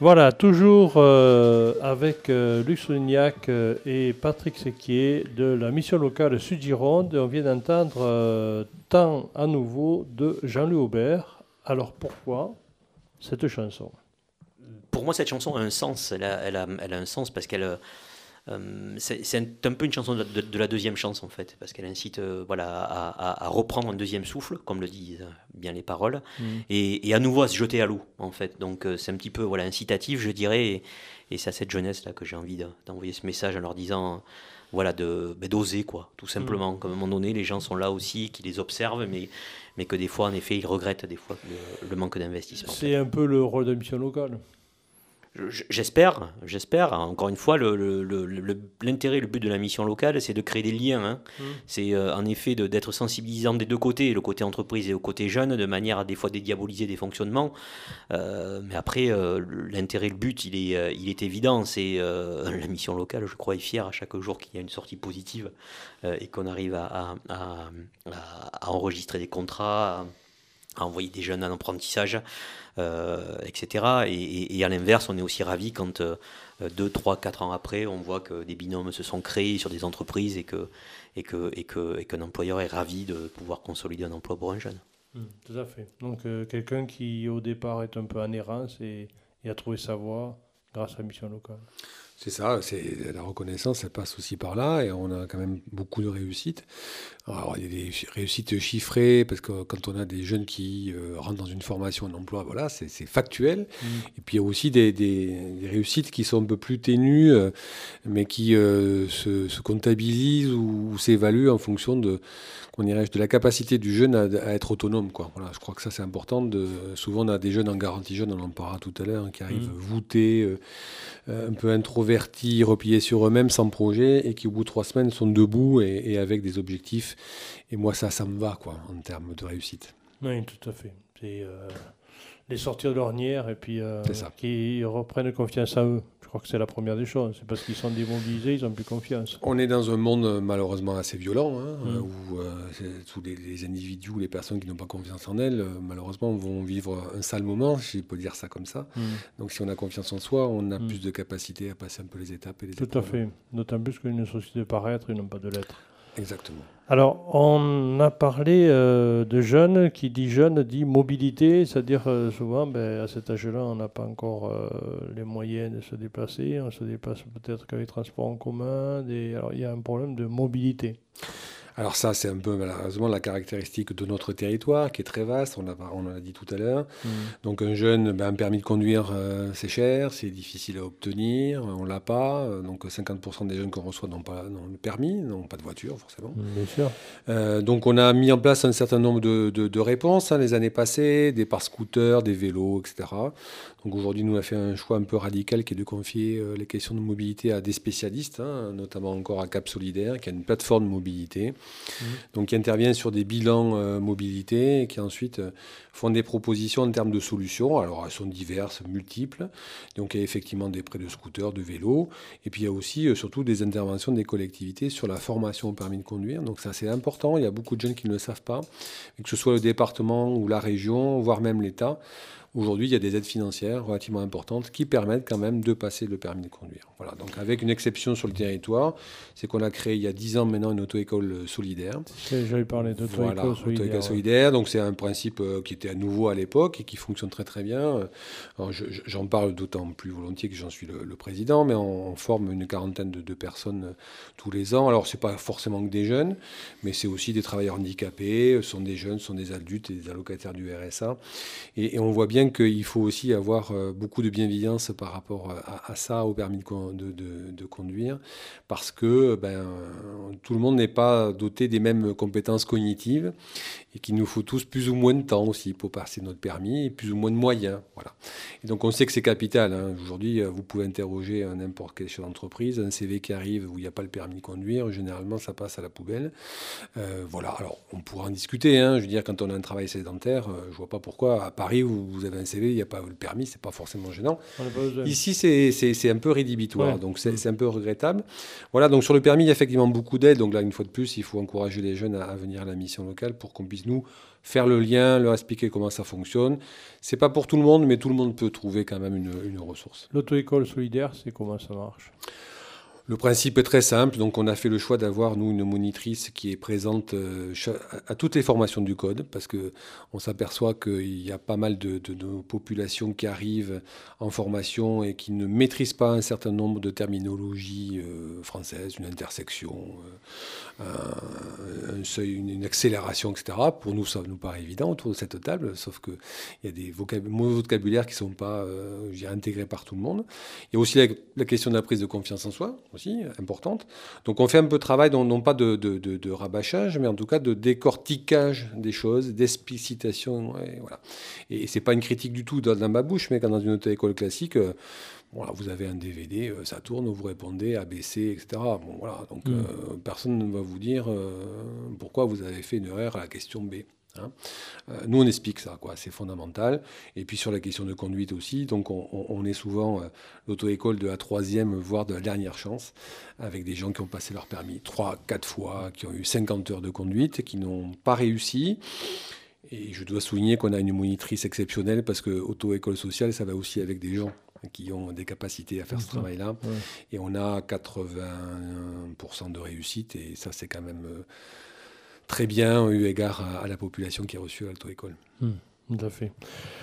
Voilà, toujours euh, avec euh, Luc Solignac euh, et Patrick Séquier de la mission locale Sud-Gironde. On vient d'entendre euh, Temps à nouveau de Jean-Louis Aubert. Alors pourquoi cette chanson? Pour moi, cette chanson a un sens. Elle a, elle a, elle a un sens parce qu'elle... Euh, c'est, c'est un, un peu une chanson de, de, de la deuxième chance en fait, parce qu'elle incite euh, voilà, à, à, à reprendre un deuxième souffle, comme le disent bien les paroles, mmh. et, et à nouveau à se jeter à l'eau en fait. Donc euh, c'est un petit peu voilà, incitatif, je dirais, et, et c'est à cette jeunesse là que j'ai envie de, d'envoyer ce message en leur disant voilà, de, ben, d'oser quoi, tout simplement. Mmh. Qu'à un moment donné, les gens sont là aussi, qui les observent, mais, mais que des fois, en effet, ils regrettent des fois le, le manque d'investissement. C'est un peu le rôle de mission locale. J'espère, j'espère. Encore une fois, le, le, le, le, l'intérêt, le but de la mission locale, c'est de créer des liens. Hein. Mmh. C'est euh, en effet de, d'être sensibilisant des deux côtés, le côté entreprise et le côté jeune, de manière à des fois dédiaboliser des fonctionnements. Euh, mais après, euh, l'intérêt, le but, il est, euh, il est évident. C'est euh, la mission locale, je crois, est fière à chaque jour qu'il y a une sortie positive euh, et qu'on arrive à, à, à, à enregistrer des contrats, à envoyer des jeunes en apprentissage. Euh, et cetera. Et, et, et à l'inverse, on est aussi ravis quand euh, deux, trois, quatre ans après, on voit que des binômes se sont créés sur des entreprises et, que, et, que, et, que, et qu'un employeur est ravi de pouvoir consolider un emploi pour un jeune. Mmh, tout à fait. Donc euh, quelqu'un qui au départ est un peu en errance et, et a trouvé sa voie grâce à la mission locale. C'est ça, c'est, la reconnaissance, elle passe aussi par là, et on a quand même beaucoup de réussites. Alors, il y a des réussites chiffrées, parce que quand on a des jeunes qui euh, rentrent dans une formation, un emploi, voilà, c'est, c'est factuel. Mmh. Et puis, il y a aussi des, des, des réussites qui sont un peu plus ténues, euh, mais qui euh, se, se comptabilisent ou, ou s'évaluent en fonction de, qu'on dirait, de la capacité du jeune à, à être autonome, quoi. Voilà, je crois que ça, c'est important. De, souvent, on a des jeunes en garantie jeune, on en parlera tout à l'heure, hein, qui arrivent mmh. voûtés, euh, un peu introvertis, repliés sur eux-mêmes, sans projet, et qui au bout de trois semaines sont debout et, et avec des objectifs. Et moi, ça, ça me va, quoi, en termes de réussite. Oui, tout à fait. C'est euh, les sortir de l'ornière et puis euh, qu'ils reprennent confiance en eux. Je crois que c'est la première des choses. C'est parce qu'ils sont démobilisés, ils n'ont plus confiance. On est dans un monde malheureusement assez violent, hein, mmh. où euh, tous les, les individus, les personnes qui n'ont pas confiance en elles, euh, malheureusement, vont vivre un sale moment, si je peux dire ça comme ça. Mmh. Donc si on a confiance en soi, on a mmh. plus de capacité à passer un peu les étapes et les Tout épreuves. à fait. D'autant plus qu'une société de paraître, ils n'ont pas de lettres. Exactement. Alors, on a parlé euh, de jeunes. Qui dit jeune dit mobilité, c'est-à-dire euh, souvent, ben, à cet âge-là, on n'a pas encore euh, les moyens de se déplacer. On se déplace peut-être qu'avec les transports en commun. Des... Alors, il y a un problème de mobilité. Alors ça, c'est un peu malheureusement la caractéristique de notre territoire, qui est très vaste, on, a, on en a dit tout à l'heure. Mmh. Donc un jeune, ben, un permis de conduire, euh, c'est cher, c'est difficile à obtenir, on ne l'a pas. Donc cinquante pour cent des jeunes qu'on reçoit n'ont pas n'ont le permis, n'ont pas de voiture forcément. Bien sûr. Euh, donc on a mis en place un certain nombre de, de, de réponses hein, les années passées, des par-scooters, des vélos, et cetera. Donc aujourd'hui, nous, on a fait un choix un peu radical qui est de confier euh, les questions de mobilité à des spécialistes, hein, notamment encore à Cap Solidaire, qui a une plateforme de mobilité, mmh. donc qui intervient sur des bilans euh, mobilité et qui ensuite euh, font des propositions en termes de solutions. Alors elles sont diverses, multiples. Donc il y a effectivement des prêts de scooters, de vélos, et puis il y a aussi euh, surtout des interventions des collectivités sur la formation au permis de conduire. Donc ça c'est important, il y a beaucoup de jeunes qui ne le savent pas, et que ce soit le département ou la région, voire même l'État. Aujourd'hui, il y a des aides financières relativement importantes qui permettent quand même de passer le permis de conduire. Voilà, donc avec une exception sur le territoire, c'est qu'on a créé il y a dix ans maintenant une auto-école solidaire. J'avais parlé d'auto-école voilà, solidaire. Auto-école solidaire, donc c'est un principe euh, qui était à nouveau à l'époque et qui fonctionne très très bien. Alors, je, j'en parle d'autant plus volontiers que j'en suis le, le président, mais on, on forme une quarantaine de, de personnes euh, tous les ans. Alors, c'est pas forcément que des jeunes, mais c'est aussi des travailleurs handicapés, ce sont des jeunes, ce sont des adultes et des allocataires du R S A. Et, et on voit bien qu'il faut aussi avoir beaucoup de bienveillance par rapport à, à ça, au permis de, de, de, de conduire, parce que ben, tout le monde n'est pas doté des mêmes compétences cognitives et qu'il nous faut tous plus ou moins de temps aussi pour passer notre permis et plus ou moins de moyens. Voilà. Et donc on sait que c'est capital. Hein. Aujourd'hui, vous pouvez interroger n'importe quelle chef d'entreprise, un C V qui arrive où il n'y a pas le permis de conduire, généralement ça passe à la poubelle. Euh, voilà. Alors on pourra en discuter. Hein. Je veux dire, quand on a un travail sédentaire, je ne vois pas pourquoi à Paris vous, vous avez avez un C V, il n'y a pas le permis, c'est pas forcément gênant. On n'a pas besoin. Ici, c'est, c'est, c'est un peu rédhibitoire, Ouais. donc c'est, c'est un peu regrettable. Voilà, donc sur le permis, il y a effectivement beaucoup d'aides. Donc là, une fois de plus, il faut encourager les jeunes à, à venir à la mission locale pour qu'on puisse nous faire le lien, leur expliquer comment ça fonctionne. C'est pas pour tout le monde, mais tout le monde peut trouver quand même une, une ressource. L'auto-école solidaire, c'est comment ça marche? Le principe est très simple, donc on a fait le choix d'avoir, nous, une monitrice qui est présente euh, à toutes les formations du code, parce qu'on s'aperçoit qu'il y a pas mal de, de, de populations qui arrivent en formation et qui ne maîtrisent pas un certain nombre de terminologies euh, françaises, une intersection, euh, un, un seuil, une, une accélération, et cetera. Pour nous, ça nous paraît évident autour de cette table, sauf qu'il y a des vocab- mots vocabulaires qui ne sont pas euh, je dirais, intégrés par tout le monde. Il y a aussi la, la question de la prise de confiance en soi, aussi importante. Donc on fait un peu de travail, non, non pas de, de, de, de rabâchage, mais en tout cas de décortiquage des choses, d'explicitation. Ouais, voilà. Et, et c'est pas une critique du tout dans, dans ma bouche, mais quand dans une auto-école classique, euh, voilà, vous avez un D V D, euh, ça tourne, vous répondez A B C, et cetera. Bon, voilà, donc mmh. euh, personne ne va vous dire euh, pourquoi vous avez fait une erreur à la question B. Hein. Euh, nous, on explique ça, quoi. C'est fondamental. Et puis sur la question de conduite aussi, donc on, on, on est souvent euh, l'auto-école de la troisième, voire de la dernière chance, avec des gens qui ont passé leur permis trois, quatre fois, qui ont eu cinquante heures de conduite, qui n'ont pas réussi. Et je dois souligner qu'on a une monitrice exceptionnelle, parce que auto-école sociale, ça va aussi avec des gens qui ont des capacités à faire mmh. ce travail-là. Ouais. Et on a quatre-vingts pour cent de réussite, et ça, c'est quand même... Euh, très bien, eu égard à, à la population qui est reçue à l'auto-école. Mmh, tout à fait.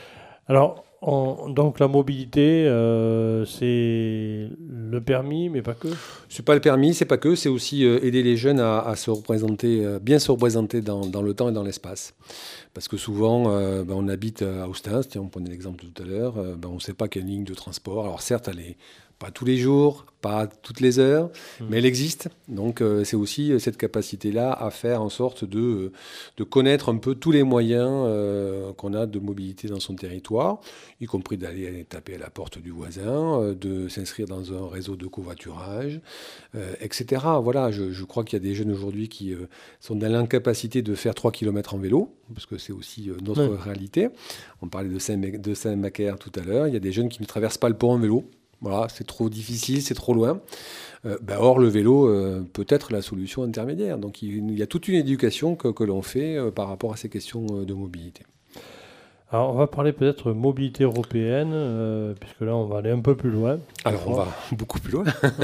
Alors, on, donc la mobilité, euh, c'est le permis, mais pas que. C'est pas le permis, c'est pas que, c'est aussi euh, aider les jeunes à, à se représenter, euh, bien se représenter dans, dans le temps et dans l'espace. Parce que souvent, euh, ben, on habite à Ostens, tiens, on prenait l'exemple tout à l'heure, euh, ben, on ne sait pas quelle ligne de transport. Alors certes, elle est pas tous les jours, pas toutes les heures, mmh. mais elle existe. Donc euh, c'est aussi cette capacité-là à faire en sorte de, de connaître un peu tous les moyens euh, qu'on a de mobilité dans son territoire, y compris d'aller taper à la porte du voisin, euh, de s'inscrire dans un réseau de covoiturage, euh, et cetera. Voilà, je, je crois qu'il y a des jeunes aujourd'hui qui euh, sont dans l'incapacité de faire trois kilomètres en vélo, parce que c'est aussi euh, notre mmh. réalité. On parlait de Saint- de Saint-Macaire tout à l'heure. Il y a des jeunes qui ne traversent pas le pont en vélo. Voilà, c'est trop difficile, c'est trop loin. Euh, ben or, le vélo euh, peut être la solution intermédiaire. Donc, il, il y a toute une éducation que, que l'on fait euh, par rapport à ces questions euh, de mobilité. Alors, on va parler peut-être mobilité européenne, euh, puisque là, on va aller un peu plus loin. Alors, on va beaucoup plus loin.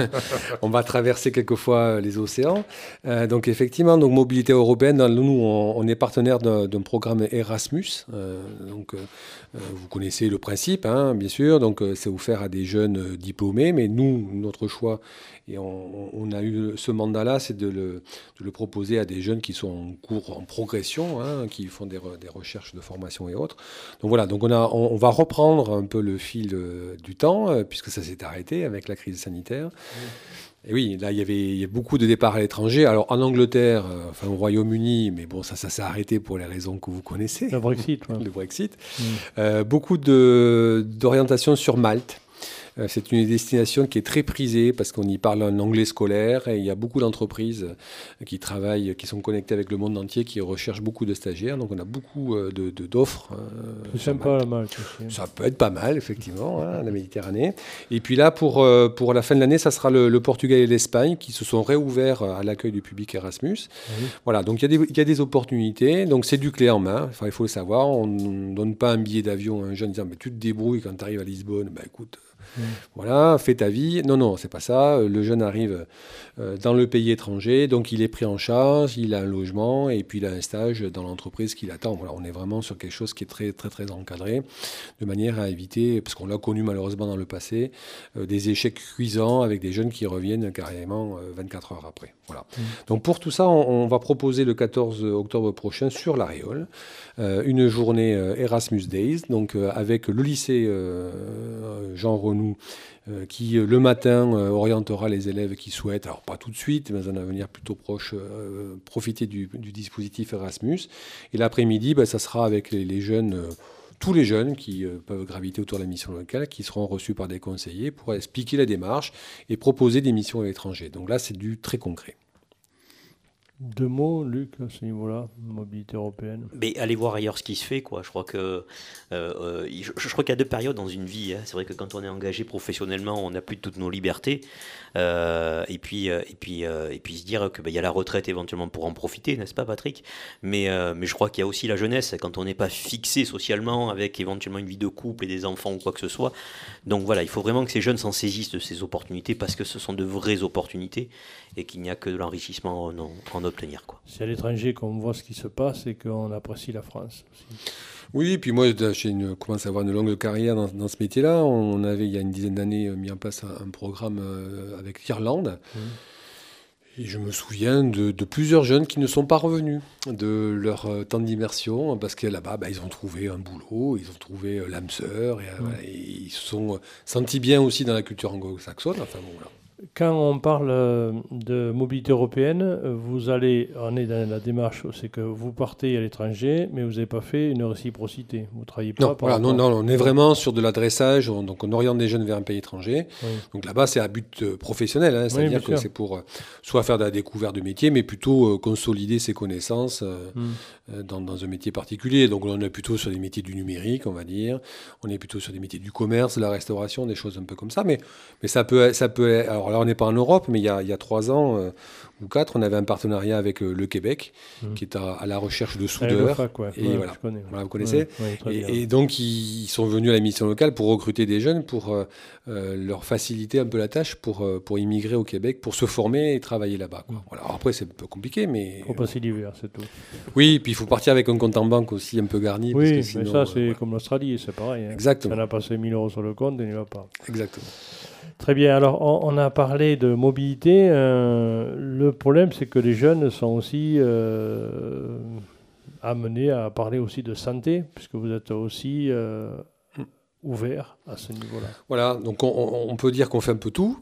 On va traverser quelquefois les océans. Euh, donc, effectivement, donc, mobilité européenne, nous, on, on est partenaire d'un, d'un programme Erasmus. Euh, donc, euh, vous connaissez le principe, hein, bien sûr. Donc, euh, c'est offert à des jeunes diplômés. Mais nous, notre choix, et on, on a eu ce mandat-là, c'est de le, de le proposer à des jeunes qui sont en cours, en progression, hein, qui font des, re, des recherches de formation et autres. Donc voilà, donc on, a, on, on va reprendre un peu le fil euh, du temps, euh, puisque ça s'est arrêté avec la crise sanitaire. Mmh. Et oui, là, il y avait il y a beaucoup de départs à l'étranger. Alors, en Angleterre, euh, enfin au Royaume-Uni, mais bon, ça, ça s'est arrêté pour les raisons que vous connaissez. Le Brexit. Ouais. Le Brexit. Mmh. Euh, beaucoup de, d'orientation sur Malte. C'est une destination qui est très prisée parce qu'on y parle un anglais scolaire et il y a beaucoup d'entreprises qui travaillent, qui sont connectées avec le monde entier, qui recherchent beaucoup de stagiaires. Donc on a beaucoup de, de, d'offres. C'est sympa la Malte. Ça peut être pas mal, effectivement, hein, la Méditerranée. Et puis là, pour, pour la fin de l'année, ça sera le, le Portugal et l'Espagne qui se sont réouverts à l'accueil du public Erasmus. Oui. Voilà, donc il y a des, il y a des opportunités. Donc c'est du clé en main, enfin, il faut le savoir. On ne donne pas un billet d'avion à un jeune disant mais tu te débrouilles quand tu arrives à Lisbonne. Ben écoute... Mmh. Voilà, fais ta vie. Non, non, c'est pas ça. Le jeune arrive euh, dans le pays étranger, donc il est pris en charge, il a un logement et puis il a un stage dans l'entreprise qui l'attend. Voilà, on est vraiment sur quelque chose qui est très, très, très encadré, de manière à éviter, parce qu'on l'a connu malheureusement dans le passé, euh, des échecs cuisants avec des jeunes qui reviennent carrément euh, vingt-quatre heures après. Voilà. Mmh. Donc pour tout ça, on, on va proposer le quatorze octobre prochain sur la Réole euh, une journée euh, Erasmus Days, donc euh, avec le lycée euh, Jean Renou, euh, qui euh, le matin euh, orientera les élèves qui souhaitent, alors pas tout de suite, mais dans un avenir plutôt proche, euh, profiter du, du dispositif Erasmus. Et l'après-midi, bah, ça sera avec les, les jeunes, euh, tous les jeunes qui euh, peuvent graviter autour de la mission locale, qui seront reçus par des conseillers pour expliquer la démarche et proposer des missions à l'étranger. Donc là, c'est du très concret. Deux mots, Luc, à ce niveau-là, mobilité européenne. Mais allez voir ailleurs ce qui se fait, quoi. Je crois que euh, euh, je, je crois qu'il y a deux périodes dans une vie. Hein. C'est vrai que quand on est engagé professionnellement, on n'a plus toutes nos libertés. Euh, et puis euh, et puis euh, et puis se dire que bah, y a la retraite éventuellement pour en profiter, n'est-ce pas, Patrick? Mais euh, mais je crois qu'il y a aussi la jeunesse quand on n'est pas fixé socialement avec éventuellement une vie de couple et des enfants ou quoi que ce soit. Donc voilà, il faut vraiment que ces jeunes s'en saisissent de ces opportunités parce que ce sont de vraies opportunités et qu'il n'y a que de l'enrichissement en, en obtenir, quoi. C'est à l'étranger qu'on voit ce qui se passe et qu'on apprécie la France aussi. Oui, puis moi, j'ai une, commence à avoir une longue carrière dans, dans ce métier-là. On avait, il y a une dizaine d'années, mis en place un, un programme euh, avec l'Irlande. Mmh. Et je me souviens de, de plusieurs jeunes qui ne sont pas revenus de leur euh, temps d'immersion parce que là-bas, bah, ils ont trouvé un boulot, ils ont trouvé euh, l'âme sœur, et, euh, mmh. voilà, et ils se sont sentis bien aussi dans la culture anglo-saxonne. Enfin, bon, voilà. Quand on parle de mobilité européenne, vous allez, on est dans la démarche, c'est que vous partez à l'étranger, mais vous n'avez pas fait une réciprocité. Vous ne travaillez pas. Non, voilà, non, non, on est vraiment sur de l'adressage, on, donc on oriente des jeunes vers un pays étranger. Oui. Donc là-bas, c'est à but professionnel, hein, c'est-à-dire oui, que c'est pour euh, soit faire de la découverte de métier, mais plutôt euh, consolider ses connaissances euh, mm. euh, dans, dans un métier particulier. Donc on est plutôt sur des métiers du numérique, on va dire. On est plutôt sur des métiers du commerce, de la restauration, des choses un peu comme ça. Mais, mais ça peut, ça peut. Alors là, on n'est pas en Europe, mais il y a, il y a trois ans euh, ou quatre, on avait un partenariat avec euh, le Québec, mmh. qui est à, à la recherche de soudeurs. Fac, ouais. Et ouais, voilà. Connais, ouais. voilà, vous connaissez. Ouais, ouais, et, et donc, ils sont venus à la mission locale pour recruter des jeunes, pour euh, euh, leur faciliter un peu la tâche pour, euh, pour immigrer au Québec, pour se former et travailler là-bas, quoi. Voilà. Alors après, c'est un peu compliqué, mais... Il faut passer l'hiver, c'est tout. Oui, puis il faut partir avec un compte en banque aussi un peu garni. Oui, parce que mais sinon, ça, euh, c'est voilà. comme l'Australie, c'est pareil. Hein. Exactement. On a passé mille euros sur le compte et il n'y va pas. Exactement. Très bien. Alors, on, on a parlé de mobilité. Euh, le problème, c'est que les jeunes sont aussi euh, amenés à parler aussi de santé, puisque vous êtes aussi euh, ouvert à ce niveau-là. Voilà, donc on, on peut dire qu'on fait un peu tout.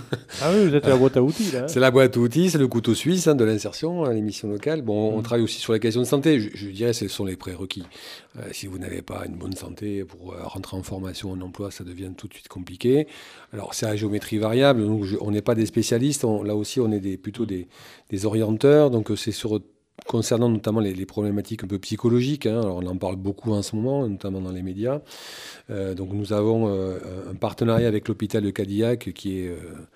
Ah oui, vous êtes la boîte à outils, là. Hein. C'est la boîte à outils, c'est le couteau suisse hein, de l'insertion à l'émission locale. Bon, mmh. on travaille aussi sur la question de santé. Je, je dirais que ce sont les prérequis. Euh, si vous n'avez pas une bonne santé pour euh, rentrer en formation, en emploi, ça devient tout de suite compliqué. Alors, c'est à géométrie variable. Donc je, on n'est pas des spécialistes. On, là aussi, on est des, plutôt des, des orienteurs. Donc, c'est sur... concernant notamment les, les problématiques un peu psychologiques, hein. Alors on en parle beaucoup en ce moment, notamment dans les médias. Euh, donc nous avons euh, un partenariat avec l'hôpital de Cadillac qui est euh,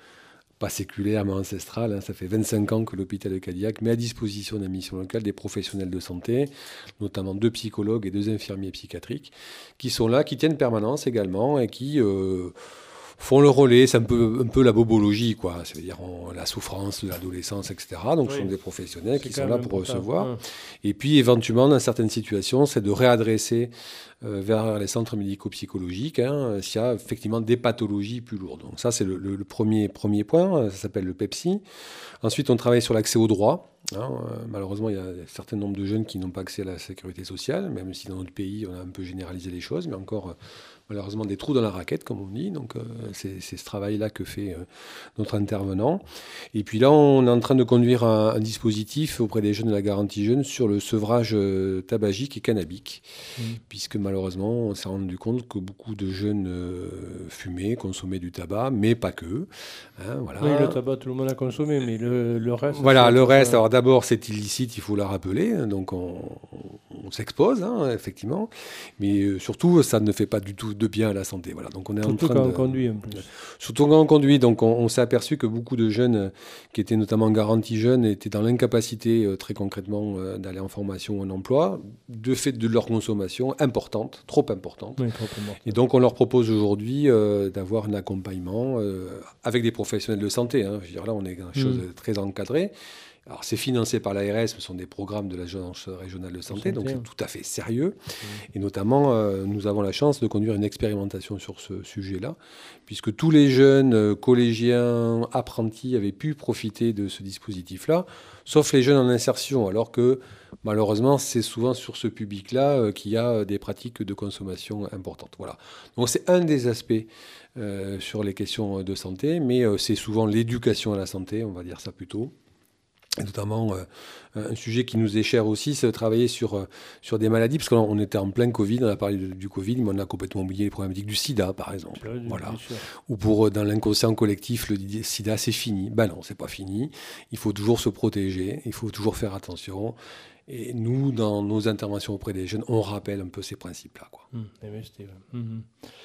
pas séculaire mais ancestral. Hein. Ça fait vingt-cinq ans que l'hôpital de Cadillac met à disposition des missions locales des professionnels de santé, notamment deux psychologues et deux infirmiers psychiatriques, qui sont là, qui tiennent permanence également et qui... Euh, font le relais, c'est un peu, un peu la bobologie, quoi. C'est-à-dire on, la souffrance de l'adolescence, et cetera. Donc, oui. ce sont des professionnels c'est qui sont là pour recevoir. Ouais. Et puis, éventuellement, dans certaines situations, c'est de réadresser euh, vers les centres médico-psychologiques hein, s'il y a effectivement des pathologies plus lourdes. Donc, ça, c'est le, le, le premier, premier point. Ça s'appelle le PEPSI. Ensuite, on travaille sur l'accès aux droits. Hein, euh, malheureusement, il y a un certain nombre de jeunes qui n'ont pas accès à la sécurité sociale, même si dans notre pays, on a un peu généralisé les choses, mais encore... Euh, malheureusement des trous dans la raquette, comme on dit. Donc, euh, c'est, c'est ce travail-là que fait euh, notre intervenant. Et puis là, on est en train de conduire un, un dispositif auprès des jeunes de la garantie jeune sur le sevrage euh, tabagique et cannabique, mmh. puisque malheureusement, on s'est rendu compte que beaucoup de jeunes euh, fumaient, consommaient du tabac, mais pas que. Hein, voilà. Oui, le tabac, tout le monde a consommé, mais le, le reste... Voilà, le reste, ça... alors d'abord, c'est illicite, il faut le rappeler, donc on, on s'expose, hein, effectivement, mais euh, surtout, ça ne fait pas du tout de bien à la santé. Voilà. Donc on est Surtout en train quand de... on conduit en plus. Surtout quand on conduit. Donc on, on s'est aperçu que beaucoup de jeunes qui étaient notamment garantie jeunes étaient dans l'incapacité euh, très concrètement euh, d'aller en formation ou en emploi, de fait de leur consommation importante, trop importante. Oui, trop importante. Et donc on leur propose aujourd'hui euh, d'avoir un accompagnement euh, avec des professionnels de santé. Hein. Je veux dire, là on est dans une chose mmh. très encadrée. Alors, c'est financé par l'A R S, ce sont des programmes de l'Agence régionale de santé, donc c'est tout à fait sérieux. Mmh. Et notamment, euh, nous avons la chance de conduire une expérimentation sur ce sujet-là, puisque tous les jeunes euh, collégiens, apprentis avaient pu profiter de ce dispositif-là, sauf les jeunes en insertion, alors que malheureusement, c'est souvent sur ce public-là euh, qu'il y a des pratiques de consommation importantes. Voilà. Donc, c'est un des aspects euh, sur les questions de santé, mais euh, c'est souvent l'éducation à la santé, on va dire ça plutôt. Et notamment, euh, un sujet qui nous est cher aussi, c'est de travailler sur, euh, sur des maladies, parce qu'on était en plein Covid, on a parlé de, du Covid, mais on a complètement oublié les problématiques du sida, par exemple. Oui, voilà. bien sûr. Ou pour, dans l'inconscient collectif, le sida, c'est fini. Ben non, c'est pas fini. Il faut toujours se protéger, il faut toujours faire attention. Et nous, dans nos interventions auprès des jeunes, on rappelle un peu ces principes-là, quoi. Mmh, mmh.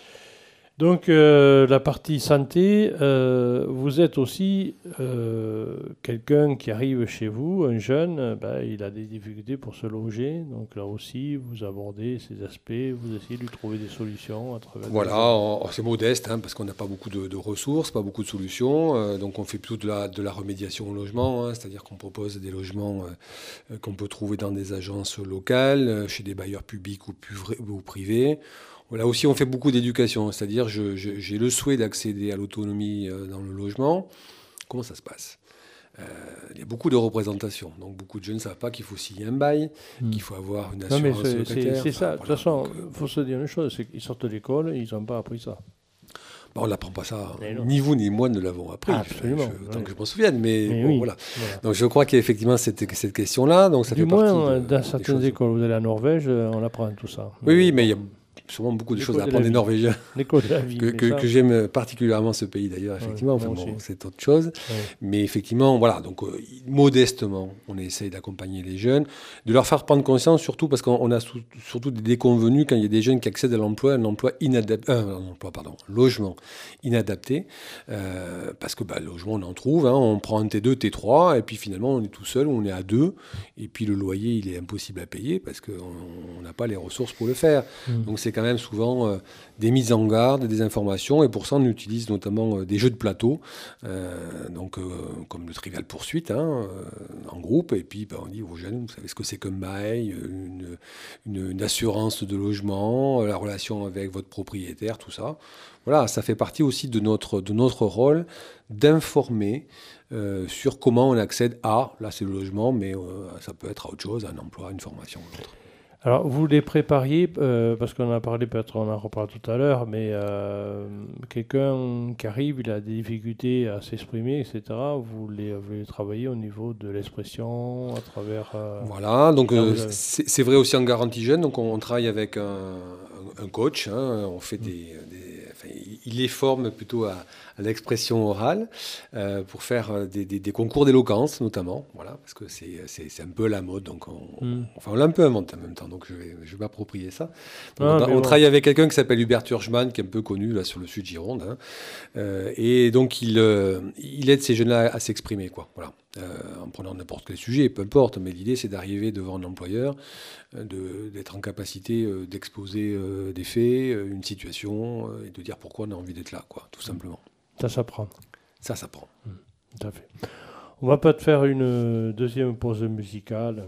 Donc, euh, la partie santé, euh, vous êtes aussi euh, quelqu'un qui arrive chez vous, un jeune, ben, il a des difficultés pour se loger. Donc là aussi, vous abordez ces aspects, vous essayez de lui trouver des solutions à travers... Voilà, on, c'est modeste, hein, parce qu'on n'a pas beaucoup de, de ressources, pas beaucoup de solutions. Euh, donc on fait plutôt de la, de la remédiation au logement, hein, c'est-à-dire qu'on propose des logements euh, qu'on peut trouver dans des agences locales, chez des bailleurs publics ou, ou privés. Là aussi, on fait beaucoup d'éducation, c'est-à-dire je, je, j'ai le souhait d'accéder à l'autonomie dans le logement. Comment ça se passe ? euh, Il y a beaucoup de représentations, donc beaucoup de jeunes ne savent pas qu'il faut signer un bail, mmh. qu'il faut avoir une assurance non, mais c'est, locataire. C'est, c'est ça, de voilà, toute façon, il euh, faut se dire une chose, c'est qu'ils sortent de l'école et ils n'ont pas appris ça. Bah, on n'apprend pas ça, ni vous ni moi ne l'avons appris, ah, absolument, je, je, tant oui. que je m'en souvienne, mais, mais bon, oui, voilà. voilà. Donc je crois qu'il y a effectivement cette, cette question-là, donc ça du fait moins, partie de, dans certaines écoles, vous allez en Norvège, on apprend tout ça. Oui, oui, mais il y a sûrement beaucoup de choses à apprendre des Norvégiens, l'école de la vie, que, que, que j'aime particulièrement ce pays d'ailleurs, effectivement, ouais, enfin, bon, c'est autre chose. Ouais. Mais effectivement, voilà, donc euh, modestement, on essaye d'accompagner les jeunes, de leur faire prendre conscience, surtout parce qu'on a sou- surtout des déconvenus quand il y a des jeunes qui accèdent à l'emploi, un emploi inadapté, euh, un emploi, pardon, logement inadapté, euh, parce que bah, le logement, on en trouve, hein, on prend un T deux, T trois, et puis finalement, on est tout seul, on est à deux, et puis le loyer, il est impossible à payer parce qu'on n'a pas les ressources pour le faire. Mmh. Donc c'est quand même souvent euh, des mises en garde, des informations, et pour ça on utilise notamment euh, des jeux de plateau, euh, donc euh, comme le Trivial Poursuite, hein, euh, en groupe, et puis bah, on dit aux jeunes, vous savez ce que c'est qu'un bail, une, une, une assurance de logement, la relation avec votre propriétaire, tout ça. Voilà, ça fait partie aussi de notre, de notre rôle d'informer euh, sur comment on accède à, là c'est le logement, mais euh, ça peut être à autre chose, un emploi, une formation ou autre. Alors, vous les prépariez, euh, parce qu'on en a parlé, peut-être on en reparle tout à l'heure, mais euh, quelqu'un qui arrive, il a des difficultés à s'exprimer, et cetera. Vous les, vous les travaillez au niveau de l'expression, à travers... Euh, voilà, donc euh, c'est, c'est vrai aussi en garantie jeune, donc on, on travaille avec un, un coach, hein, on fait mmh. des... des enfin, il les forme plutôt à, à l'expression orale, euh, pour faire des, des, des concours d'éloquence, notamment, voilà, parce que c'est, c'est, c'est un peu la mode, donc on, mmh. enfin, on l'a un peu inventé en même temps. Donc je vais, je vais m'approprier ça. Donc ah, on on bon. travaille avec quelqu'un qui s'appelle Hubert Turgeman, qui est un peu connu là sur le sud Gironde, hein. euh, et donc il, euh, il aide ces jeunes-là à s'exprimer, quoi. Voilà, euh, en prenant n'importe quel sujet, peu importe. Mais l'idée c'est d'arriver devant un employeur, euh, de, d'être en capacité euh, d'exposer euh, des faits, euh, une situation, euh, et de dire pourquoi on a envie d'être là, quoi, tout simplement. Ça s'apprend. Ça s'apprend. Mmh, tout à fait. On va pas te faire une deuxième pause musicale.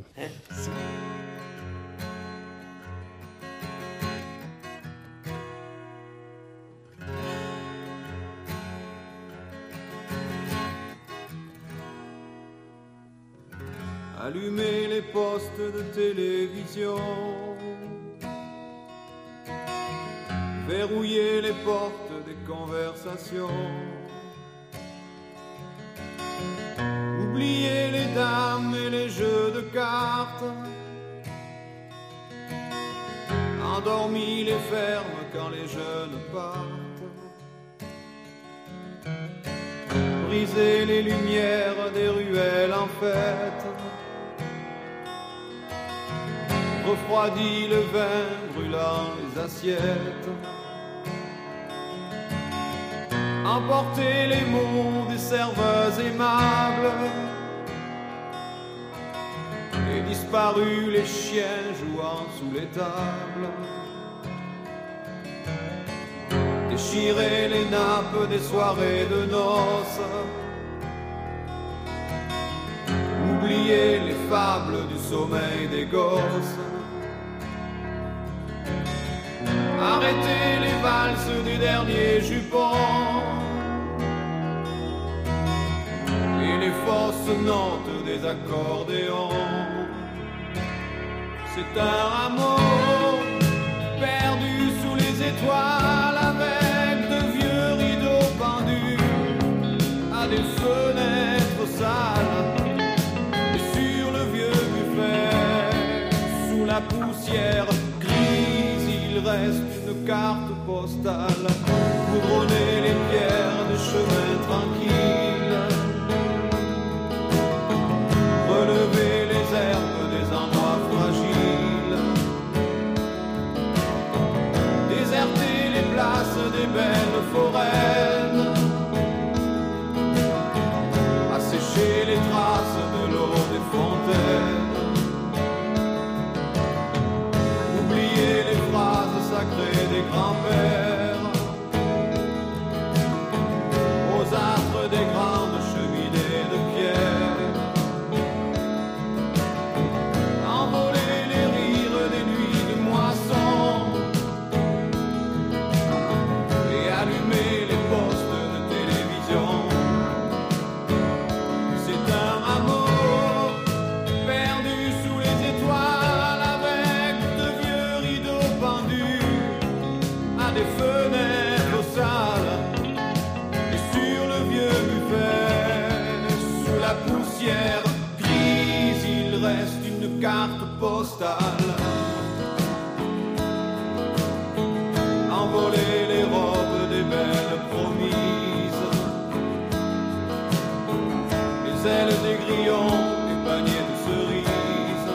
Allumer les postes de télévision, verrouiller les portes des conversations, oublier les dames et les jeux de cartes, endormi les fermes quand les jeunes partent, briser les lumières des ruelles en fête, refroidit le vin brûlant les assiettes, emporter les mots des serveuses aimables, et disparu les chiens jouant sous les tables, déchirer les nappes des soirées de noces, oublier les fables du sommeil des gosses, arrêter les valses du dernier jupon et les fausses notes des accordéons. C'est un rameau perdu sous les étoiles avec de vieux rideaux pendus à des fenêtres sales. la poussière grise, il reste une carte postale. Goudronner les pierres des chemins tranquilles, relever les herbes des endroits fragiles, déserter les places des belles foraines, assécher les traces de l'eau des fontaines, oublier les phrases sacrées des grands-pères, aux astres des grandes cheminées de pierre, envoler les rires des nuits de moisson et allumer les postes de télévision. C'est un amour perdu sous les étoiles, avec de vieux rideaux pendus à des fenêtres sales. Et sur le vieux buffet, sous la poussière grise, il reste une carte postale. Envoler les robes des belles promises, les ailes des grillons, les paniers de cerises,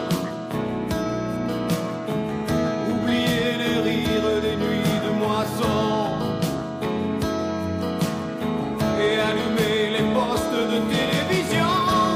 oublier les rires des nuits de moisson et allumer les postes de télévision.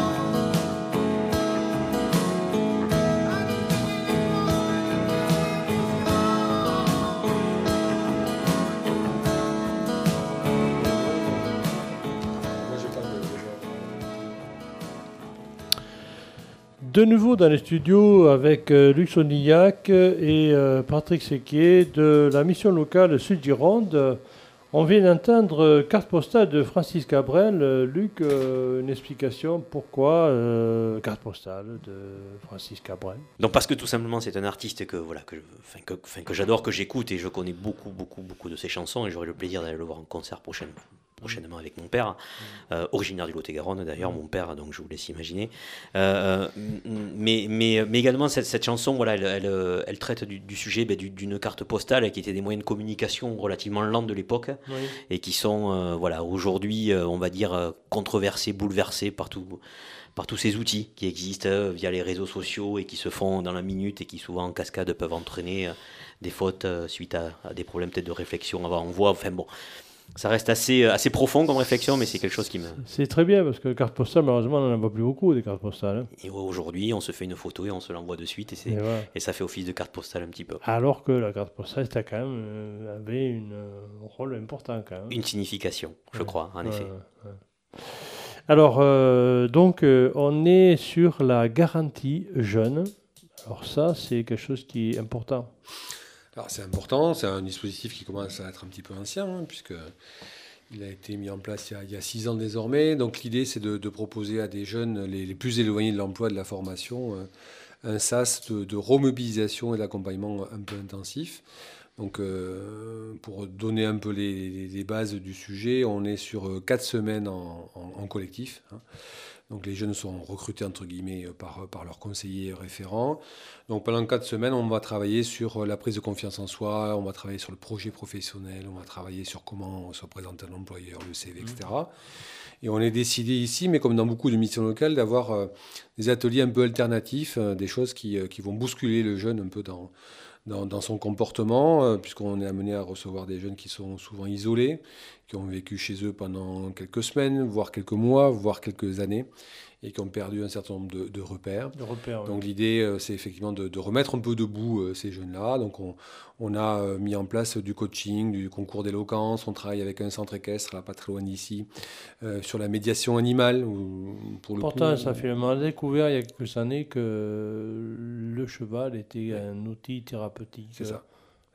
De nouveau dans les studios avec euh, Luc Sonignac et euh, Patrick Séquier de la mission locale Sud-Gironde. On vient d'entendre euh, carte postale de Francis Cabrel. Euh, Luc, euh, une explication pourquoi euh, carte postale de Francis Cabrel? Donc parce que tout simplement c'est un artiste que voilà que, je- enfin, que, enfin, que j'adore, que j'écoute et je connais beaucoup beaucoup beaucoup de ses chansons et j'aurai le plaisir d'aller le voir en concert prochainement. prochainement avec mon père, euh, originaire du Lot-et-Garonne d'ailleurs, mon père, donc je vous laisse imaginer. Euh, mais, mais, mais également cette, cette chanson, voilà, elle, elle, elle traite du, du sujet ben, du, d'une carte postale qui était des moyens de communication relativement lents de l'époque, oui, et qui sont euh, voilà, aujourd'hui, euh, on va dire, euh, controversés, bouleversés par, tout, par tous ces outils qui existent euh, via les réseaux sociaux et qui se font dans la minute et qui souvent en cascade peuvent entraîner euh, des fautes euh, suite à, à des problèmes peut-être de réflexion avant on voit, enfin bon. Ça reste assez, assez profond comme réflexion, mais c'est quelque chose qui me... C'est très bien, parce que les cartes postales, malheureusement, on n'en voit plus beaucoup, des cartes postales. Hein. Et aujourd'hui, on se fait une photo et on se l'envoie de suite, et, c'est, et, ouais. et ça fait office de carte postale un petit peu. Alors que la carte postale, c'était quand même, euh, avait une, un rôle important quand même. Une signification, je ouais. crois, en ouais, effet. Ouais. Alors, euh, donc, euh, on est sur la garantie jeune. Alors ça, c'est quelque chose qui est important. Alors, c'est important, c'est un dispositif qui commence à être un petit peu ancien, hein, puisqu'il a été mis en place il y a, il y a six ans désormais. Donc l'idée, c'est de, de proposer à des jeunes les, les plus éloignés de l'emploi et de la formation euh, un sas de, de remobilisation et d'accompagnement un peu intensif. Donc euh, pour donner un peu les, les, les bases du sujet, on est sur quatre semaines en, en, en collectif, hein. Donc les jeunes sont recrutés entre guillemets par, par leurs conseillers référents. Donc pendant quatre semaines, on va travailler sur la prise de confiance en soi, on va travailler sur le projet professionnel, on va travailler sur comment se présente un employeur, le C V, et cetera. Et on est décidé ici, mais comme dans beaucoup de missions locales, d'avoir euh, des ateliers un peu alternatifs, euh, des choses qui, euh, qui vont bousculer le jeune un peu dans... Dans, dans son comportement, euh, puisqu'on est amené à recevoir des jeunes qui sont souvent isolés, qui ont vécu chez eux pendant quelques semaines, voire quelques mois, voire quelques années, et qui ont perdu un certain nombre de, de repères. De repères, Donc oui. l'idée, euh, c'est effectivement de, de remettre un peu debout euh, ces jeunes-là. Donc on, on a euh, mis en place du coaching, du concours d'éloquence, on travaille avec un centre équestre, là, pas très loin d'ici, euh, sur la médiation animale. Où, pour le Pourtant, coup, ça fait on a découvert il y a quelques années que le cheval était un outil thérapeutique. C'est ça. C'est ça.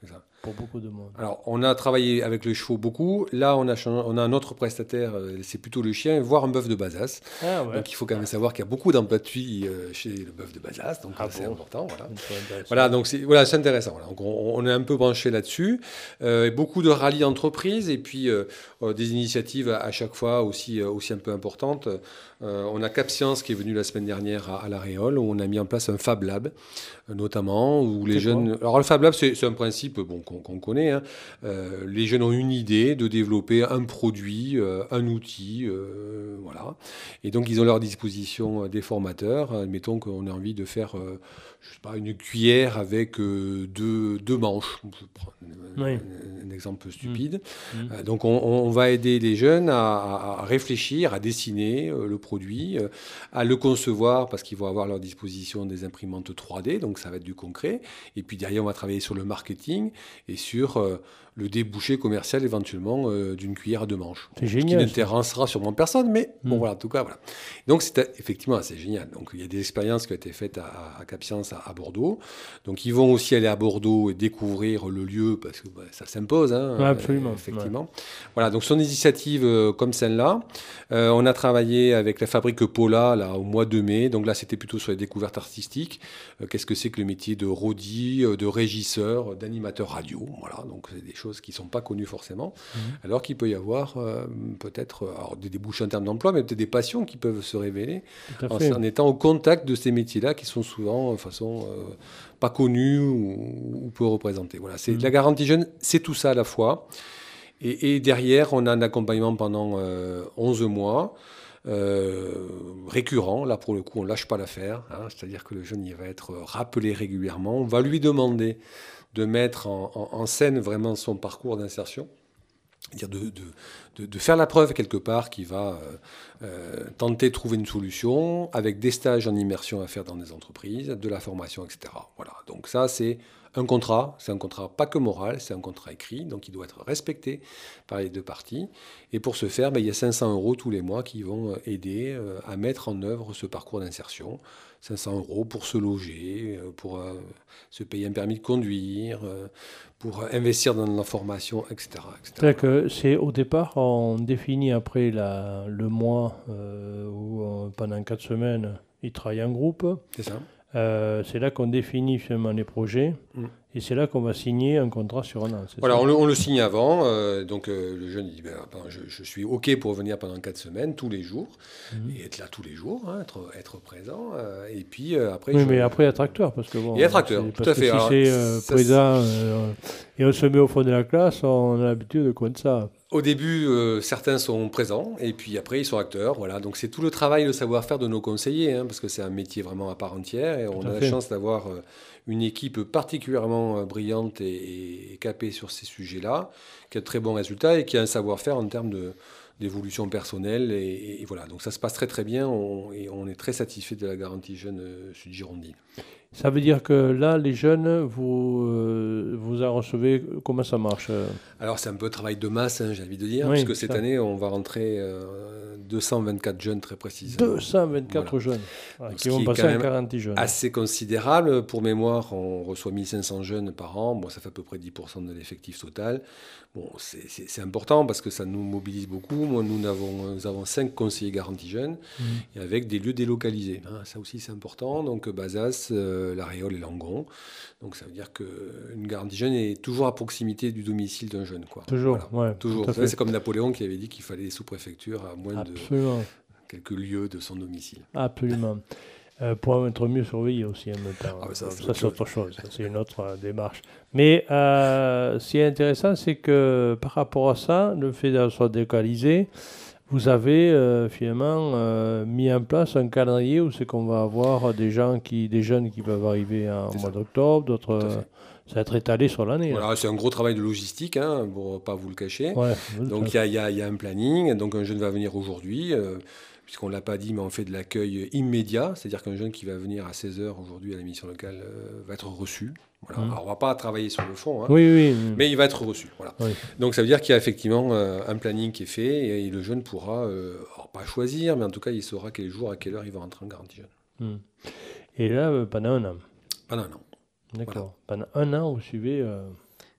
pour beaucoup de monde. Alors, on a travaillé avec les chevaux beaucoup. Là, on a, on a un autre prestataire, c'est plutôt le chien, voire un bœuf de Bazas. Ah ouais. Donc, il faut quand même savoir qu'il y a beaucoup d'empathie chez le bœuf de Bazas. Donc, ah c'est bon. important. Voilà, voilà donc c'est voilà, c'est intéressant. Voilà. Donc, on, on est un peu branché là-dessus. Euh, beaucoup de rallyes entreprises et puis euh, des initiatives à, à chaque fois aussi, aussi un peu importantes. Euh, on a Cap Science qui est venu la semaine dernière à, à La Réole, où on a mis en place un Fab Lab, euh, notamment, où les c'est jeunes... Quoi Alors le Fab Lab, c'est, c'est un principe bon, qu'on, qu'on connaît. Hein. Euh, les jeunes ont une idée de développer un produit, euh, un outil, euh, voilà. Et donc, ils ont à leur disposition des formateurs. Admettons qu'on a envie de faire, euh, je sais pas, une cuillère avec euh, deux, deux manches. Je prends un, oui. un, un exemple stupide. Mmh. Euh, donc, on, on va aider les jeunes à, à, à réfléchir, à dessiner euh, le produit, euh, à le concevoir parce qu'ils vont avoir à leur disposition des imprimantes trois D, donc ça va être du concret. Et puis derrière, on va travailler sur le marketing et sur euh, le débouché commercial éventuellement euh, d'une cuillère à deux manches. C'est Ce génial. qui n'intéressera sûrement personne, mais mmh. bon voilà, en tout cas voilà. Donc c'est effectivement assez génial. Donc il y a des expériences qui ont été faites à, à Cap Science à, à Bordeaux. Donc ils vont aussi aller à Bordeaux et découvrir le lieu parce que bah, ça s'impose. Hein, ouais, absolument. Euh, effectivement. Ouais. Voilà, donc son initiative euh, comme celle-là. Euh, on a travaillé avec la fabrique Paula là, au mois de mai. Donc là, c'était plutôt sur les découvertes artistiques. Euh, qu'est-ce que c'est que le métier de roadie, de régisseur, d'animateur radio. Voilà, donc c'est des choses qui ne sont pas connues forcément. Mmh. Alors qu'il peut y avoir euh, peut-être alors, des débouchés en termes d'emploi, mais peut-être des passions qui peuvent se révéler en, en étant au contact de ces métiers-là qui sont souvent de façon euh, pas connus ou, ou peu représentés. Voilà, c'est, mmh. La garantie jeune, c'est tout ça à la fois. Et, et derrière, on a un accompagnement pendant euh, onze mois, euh, récurrent. Là, pour le coup, on ne lâche pas l'affaire. Hein, c'est-à-dire que le jeune il va être rappelé régulièrement. On va lui demander de mettre en, en, en scène vraiment son parcours d'insertion. C'est-à-dire de, de, de, de faire la preuve quelque part qu'il va euh, euh, tenter de trouver une solution avec des stages en immersion à faire dans des entreprises, de la formation, et cetera. Voilà. Donc ça, c'est un contrat. C'est un contrat pas que moral, c'est un contrat écrit. Donc il doit être respecté par les deux parties. Et pour ce faire, ben, il y a cinq cents euros tous les mois qui vont aider euh, à mettre en œuvre ce parcours d'insertion. cinq cents euros pour se loger, pour euh, se payer un permis de conduire, euh, pour investir dans la formation, et cetera et cetera. C'est-à-dire que c'est au départ, on définit après la, le mois euh, où on, pendant quatre semaines, ils travaillent en groupe. C'est ça. Euh, c'est là qu'on définit finalement les projets. Mmh. Et c'est là qu'on va signer un contrat sur un an. C'est voilà, ça on le, on le signe avant. Euh, donc euh, le jeune dit ben, attends, je, je suis OK pour venir pendant quatre semaines, tous les jours, mmh. et être là tous les jours, hein, être, être présent. Euh, et puis euh, après. Oui, je... mais après, il y a tracteur. Parce que bon, il y a tracteur, tout à fait. Si Alors, c'est euh, présent euh, et on se met au fond de la classe, on a l'habitude de connaître ça. Au début, euh, certains sont présents et puis après, ils sont acteurs. Voilà. Donc, c'est tout le travail, le savoir-faire de nos conseillers, hein, parce que c'est un métier vraiment à part entière et on a la chance d'avoir euh, une équipe particulièrement euh, brillante et, et, et capée sur ces sujets-là, qui a de très bons résultats et qui a un savoir-faire en termes de, d'évolution personnelle. Et, et, et voilà. Donc, ça se passe très, très bien on, et on est très satisfait de la garantie jeune euh, Sud-Girondine. Ça veut dire que là, les jeunes, vous, euh, vous en recevez, comment ça marche ? Alors, c'est un peu travail de masse, hein, j'ai envie de dire, oui, puisque cette ça. année, on va rentrer euh, deux cent vingt-quatre jeunes très précisément. deux cent vingt-quatre voilà. jeunes, ah, qui vont passer à quarante jeunes. Assez considérable. Pour mémoire, on reçoit mille cinq cents jeunes par an. Bon, ça fait à peu près dix pour cent de l'effectif total. Bon, c'est, c'est, c'est important parce que ça nous mobilise beaucoup. Moi, nous avons, nous avons cinq conseillers garantis jeunes mmh. et avec des lieux délocalisés. Hein, ça aussi, c'est important. Donc, Bazas, euh, La Réole et Langon. Donc, ça veut dire qu'une garantie jeune est toujours à proximité du domicile d'un jeune. Quoi. Toujours, voilà. ouais, toujours. C'est, c'est comme Napoléon qui avait dit qu'il fallait des sous-préfectures à moins Absolument. de quelques lieux de son domicile. Absolument. Euh, pour être mieux surveillé aussi en même temps. Ah, ça, ça, c'est, c'est autre chose, ça, c'est une autre euh, démarche. Mais euh, ce qui est intéressant, c'est que par rapport à ça, le fait de soit délocalisé, vous avez euh, finalement euh, mis en place un calendrier où c'est qu'on va avoir des gens qui, des jeunes qui peuvent arriver en c'est mois ça. d'octobre, d'autres. Euh, ça va être étalé sur l'année. Voilà, là. C'est un gros travail de logistique, hein, pour ne pas vous le cacher. Ouais, donc il y, y, y a un planning. Donc un jeune va venir aujourd'hui. Euh, puisqu'on ne l'a pas dit, mais on fait de l'accueil immédiat, c'est-à-dire qu'un jeune qui va venir à seize heures aujourd'hui à la mission locale euh, va être reçu. Voilà. Mmh. Alors, on ne va pas travailler sur le fond, hein, oui, oui, oui. mais il va être reçu. Voilà. Oui. Donc ça veut dire qu'il y a effectivement euh, un planning qui est fait et, et le jeune pourra, euh, alors pas choisir, mais en tout cas, il saura quel jour, à quelle heure il va rentrer en garantie jeune. Mmh. Et là, euh, pendant un an Pendant un an. D'accord. Voilà. Pendant un an, vous suivez... Euh...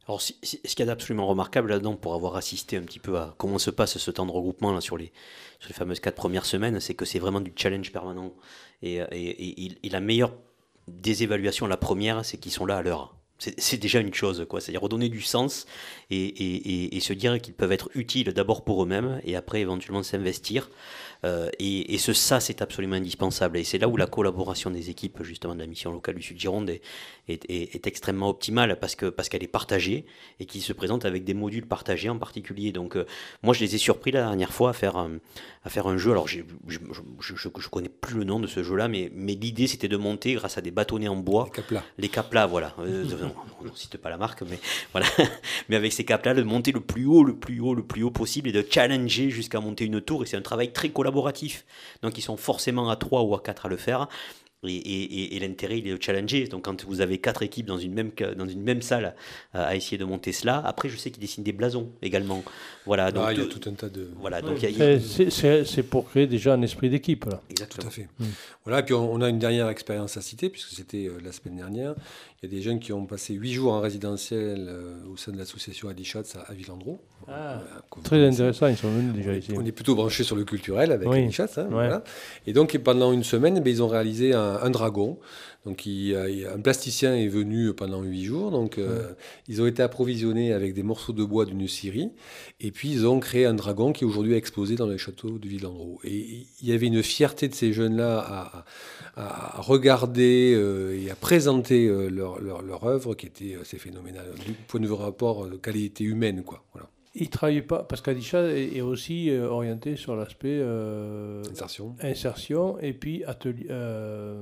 Alors, si, si, ce qu'il y a d'absolument remarquable là-dedans, pour avoir assisté un petit peu à comment se passe ce temps de regroupement là, sur, les, sur les fameuses quatre premières semaines, c'est que c'est vraiment du challenge permanent. Et, et, et, et la meilleure des évaluations, la première, c'est qu'ils sont là à l'heure. C'est, c'est déjà une chose, quoi. C'est-à-dire redonner du sens et, et, et, et se dire qu'ils peuvent être utiles d'abord pour eux-mêmes et après éventuellement s'investir. Euh, et, et ce ça, c'est absolument indispensable. Et c'est là où la collaboration des équipes justement de la mission locale du Sud-Gironde est, est, est, est extrêmement optimale parce, que, parce qu'elle est partagée et qu'ils se présentent avec des modules partagés en particulier. Donc euh, moi, je les ai surpris la dernière fois à faire, euh, à faire un jeu. Alors, j'ai, je ne connais plus le nom de ce jeu-là, mais, mais l'idée, c'était de monter grâce à des bâtonnets en bois. Les caplas. Les caplas, voilà. Euh, on ne cite pas la marque, mais voilà. Mais avec ces caplas, de monter le plus haut, le plus haut, le plus haut possible et de challenger jusqu'à monter une tour. Et c'est un travail très collaboratif. Donc ils sont forcément à trois ou à quatre à le faire. Et, et, et l'intérêt, il est de challenger. Donc quand vous avez quatre équipes dans une même, dans une même salle à, à essayer de monter cela, après je sais qu'ils dessinent des blasons également. Voilà, donc, ah, il y a tout un tas de... Voilà, donc ouais, il y a... c'est, c'est, c'est pour créer déjà un esprit d'équipe. Là. Exactement. Tout à fait. Mmh. Voilà, et puis on, on a une dernière expérience à citer, puisque c'était euh, la semaine dernière. Il y a des jeunes qui ont passé huit jours en résidentiel euh, au sein de l'association Adichatz à, à Villandreau. Ah, euh, très intéressant, ils sont venus déjà ici. On est plutôt branché sur le culturel avec oui. Adichatz. Hein, ouais. voilà. Et donc pendant une semaine, eh ils ont réalisé un, un dragon. Donc, il, un plasticien est venu pendant huit jours. Donc, euh, ouais. Ils ont été approvisionnés avec des morceaux de bois d'une scierie. Et puis, ils ont créé un dragon qui est aujourd'hui exposé dans les châteaux de Villandreau. Et il y avait une fierté de ces jeunes-là à, à, à regarder euh, et à présenter euh, leur, leur, leur œuvre qui était assez phénoménale du point de vue rapport de qualité humaine, quoi. Voilà. Il ne travaille pas, parce qu'Adichatz est aussi euh, orienté sur l'aspect euh, insertion. insertion et puis atelier. Euh,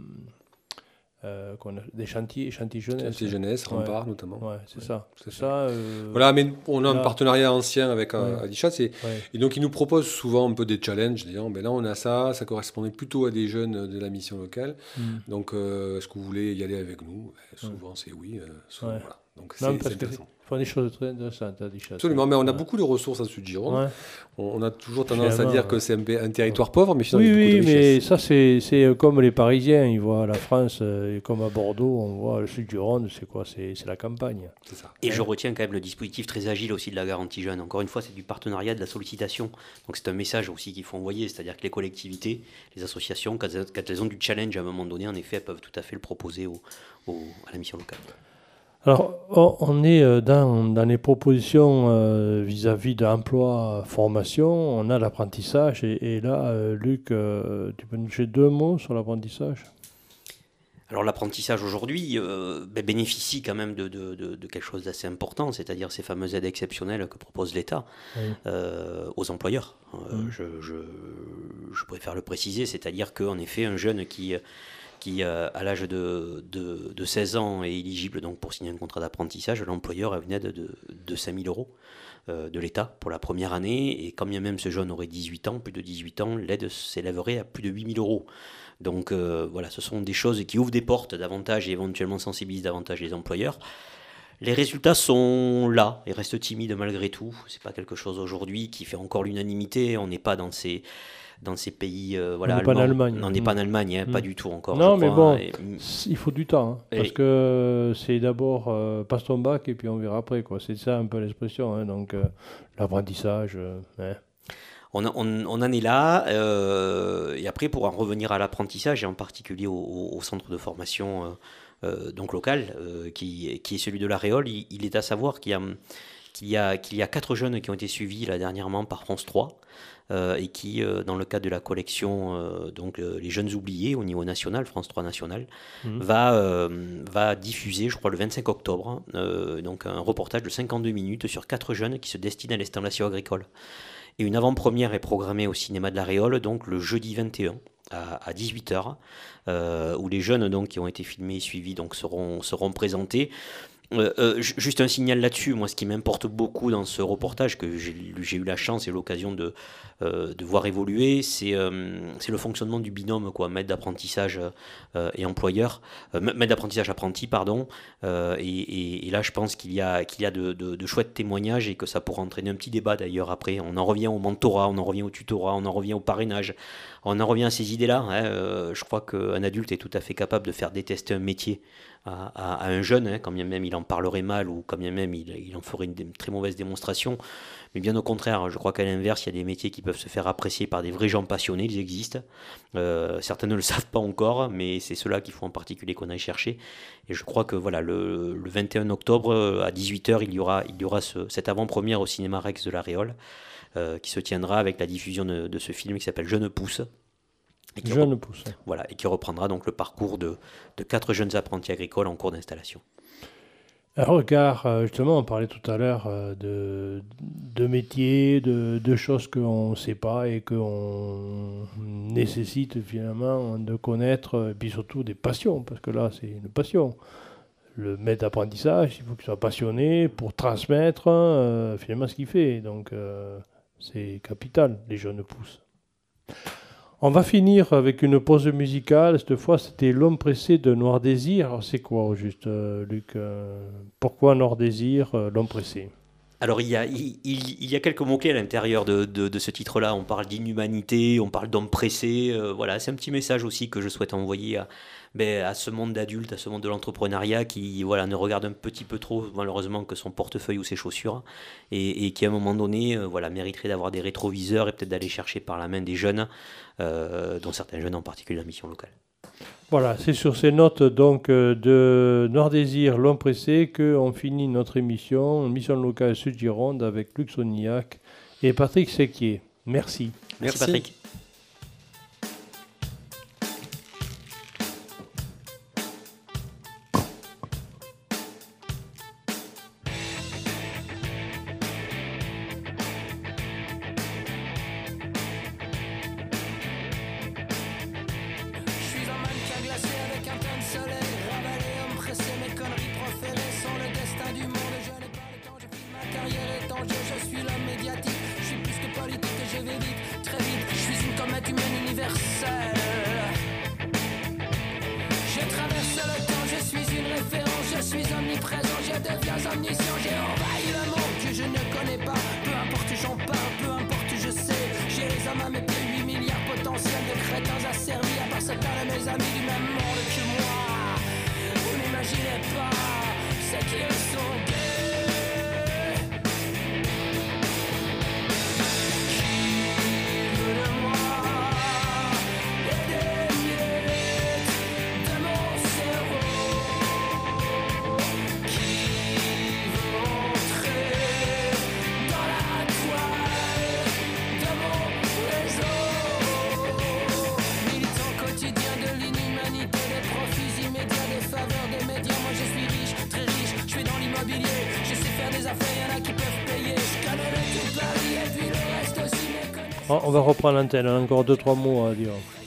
Euh, des chantiers, chantiers jeunesse. Chantiers jeunesse, ouais. Rempart notamment. Ouais, c'est ouais, ça. C'est ça euh... Voilà, mais on a là. un partenariat ancien avec ouais. Adichatz et, ouais. et donc ils nous proposent souvent un peu des challenges. Disant, ben là on a ça, ça correspondait plutôt à des jeunes de la mission locale. Mm. Donc euh, est-ce que vous voulez y aller avec nous? Souvent ouais. c'est oui. Euh, souvent, ouais. voilà. Donc non, c'est, parce c'est intéressant. Ils font des choses très intéressantes à Adichatz. Absolument, mais on a ouais. beaucoup de ressources à Sud-Gironde. Ouais. On, on a toujours tendance Finalement, à dire que c'est un, un territoire pauvre, mais finalement oui, il y a beaucoup oui, de richesses. mais ça c'est, c'est comme les Parisiens, ils voient la France, euh, comme à Bordeaux, on voit le Sud-Gironde, c'est quoi? C'est, c'est la campagne. C'est ça. Et ouais. je retiens quand même le dispositif très agile aussi de la garantie jeune. Encore une fois, c'est du partenariat, de la sollicitation. Donc c'est un message aussi qu'il faut envoyer, c'est-à-dire que les collectivités, les associations, quand elles, quand elles ont du challenge à un moment donné, en effet, elles peuvent tout à fait le proposer au, au, à la mission locale. Alors, on est dans, dans les propositions euh, vis-à-vis de l'emploi, formation, on a l'apprentissage. Et, et là, euh, Luc, euh, tu peux nous dire deux mots sur l'apprentissage ? Alors l'apprentissage aujourd'hui euh, ben, bénéficie quand même de, de, de, de quelque chose d'assez important, c'est-à-dire ces fameuses aides exceptionnelles que propose l'État oui. euh, aux employeurs. Euh, mmh. je, je, je préfère le préciser, c'est-à-dire qu'en effet, un jeune qui... qui, euh, à l'âge de, de, de seize ans, est éligible donc, pour signer un contrat d'apprentissage, l'employeur a une aide de, de cinq mille euros euh, de l'État pour la première année. Et quand bien même ce jeune aurait dix-huit ans, plus de dix-huit ans, l'aide s'élèverait à plus de huit mille euros. Donc euh, voilà, ce sont des choses qui ouvrent des portes davantage et éventuellement sensibilisent davantage les employeurs. Les résultats sont là, ils restent timides malgré tout. Ce n'est pas quelque chose aujourd'hui qui fait encore l'unanimité. On n'est pas dans ces... dans ces pays euh, voilà, on n'est pas en Allemagne. On n'est mmh. pas en Allemagne, hein, mmh. pas du tout encore. Non, je mais crois, bon, et... il faut du temps. Hein, parce et... que c'est d'abord euh, passe ton bac et puis on verra après. Quoi. C'est ça un peu l'expression. Hein, donc euh, l'apprentissage. Euh, hein. on, on, on en est là. Euh, et après, pour en revenir à l'apprentissage, et en particulier au, au centre de formation euh, euh, donc local, euh, qui, qui est celui de la Réole, il, il est à savoir qu'il y a, qu'il y a, qu'il y a quatre jeunes qui ont été suivis là, dernièrement par France trois. Euh, et qui, euh, dans le cadre de la collection euh, donc, euh, Les Jeunes Oubliés au niveau national, France trois National, mmh. va, euh, va diffuser, je crois, le vingt-cinq octobre, euh, donc un reportage de cinquante-deux minutes sur quatre jeunes qui se destinent à l'installation agricole. Et une avant-première est programmée au cinéma de la Réole, donc le jeudi vingt et un à, à dix-huit heures, euh, où les jeunes donc, qui ont été filmés et suivis donc, seront, seront présentés. Euh, euh, juste un signal là-dessus, moi ce qui m'importe beaucoup dans ce reportage que j'ai, j'ai eu la chance et l'occasion de, euh, de voir évoluer, c'est, euh, c'est le fonctionnement du binôme, quoi, maître d'apprentissage euh, et employeur, euh, maître d'apprentissage apprenti, pardon, euh, et, et, et là je pense qu'il y a, qu'il y a de, de, de chouettes témoignages et que ça pourra entraîner un petit débat d'ailleurs après. On en revient au mentorat, on en revient au tutorat, on en revient au parrainage, on en revient à ces idées-là. Hein, euh, je crois qu'un adulte est tout à fait capable de faire détester un métier À, à, à un jeune, hein, quand bien même il en en parlerait mal ou quand bien même il, il en ferait une, une très mauvaise démonstration. Mais bien au contraire, je crois qu'à l'inverse, il y a des métiers qui peuvent se faire apprécier par des vrais gens passionnés, ils existent. Euh, certains ne le savent pas encore, mais c'est ceux-là qu'il faut en particulier qu'on aille chercher. Et je crois que voilà, le, le vingt et un octobre, à dix-huit heures, il y aura, il y aura ce, cette avant-première au cinéma Rex de la Réole, euh, qui se tiendra avec la diffusion de, de ce film qui s'appelle Jeune Pousse. Et qui Jeune rep- Pousse. Voilà, et qui reprendra donc le parcours de, de quatre jeunes apprentis agricoles en cours d'installation. Un regard, euh, justement, on parlait tout à l'heure euh, de, de métiers, de, de choses qu'on ne sait pas et qu'on nécessite finalement de connaître, et puis surtout des passions, parce que là, c'est une passion. Le maître d'apprentissage, il faut qu'il soit passionné pour transmettre euh, finalement ce qu'il fait. Donc, euh, c'est capital, les jeunes pousses. On va finir avec une pause musicale. Cette fois, c'était L'Homme pressé de Noir Désir. Alors, c'est quoi, au juste, euh, Luc euh, Pourquoi Noir Désir, euh, L'Homme pressé? Alors il y a, il, il, il y a quelques mots-clés à l'intérieur de, de, de ce titre-là. On parle d'inhumanité, on parle d'homme pressé. Euh, voilà, c'est un petit message aussi que je souhaite envoyer à, ben, à ce monde d'adultes, à ce monde de l'entrepreneuriat qui voilà, ne regarde un petit peu trop malheureusement que son portefeuille ou ses chaussures et, et qui à un moment donné euh, voilà, mériterait d'avoir des rétroviseurs et peut-être d'aller chercher par la main des jeunes, euh, dont certains jeunes en particulier la mission locale. Voilà, c'est sur ces notes donc euh, de Noir Désir, L'Homme pressé, qu'on finit notre émission, Mission locale Sud-Gironde, avec Luc Sonillac et Patrick Séquier. Merci. Merci, Merci. Patrick. On va reprendre l'antenne, on a encore deux, trois mots à dire.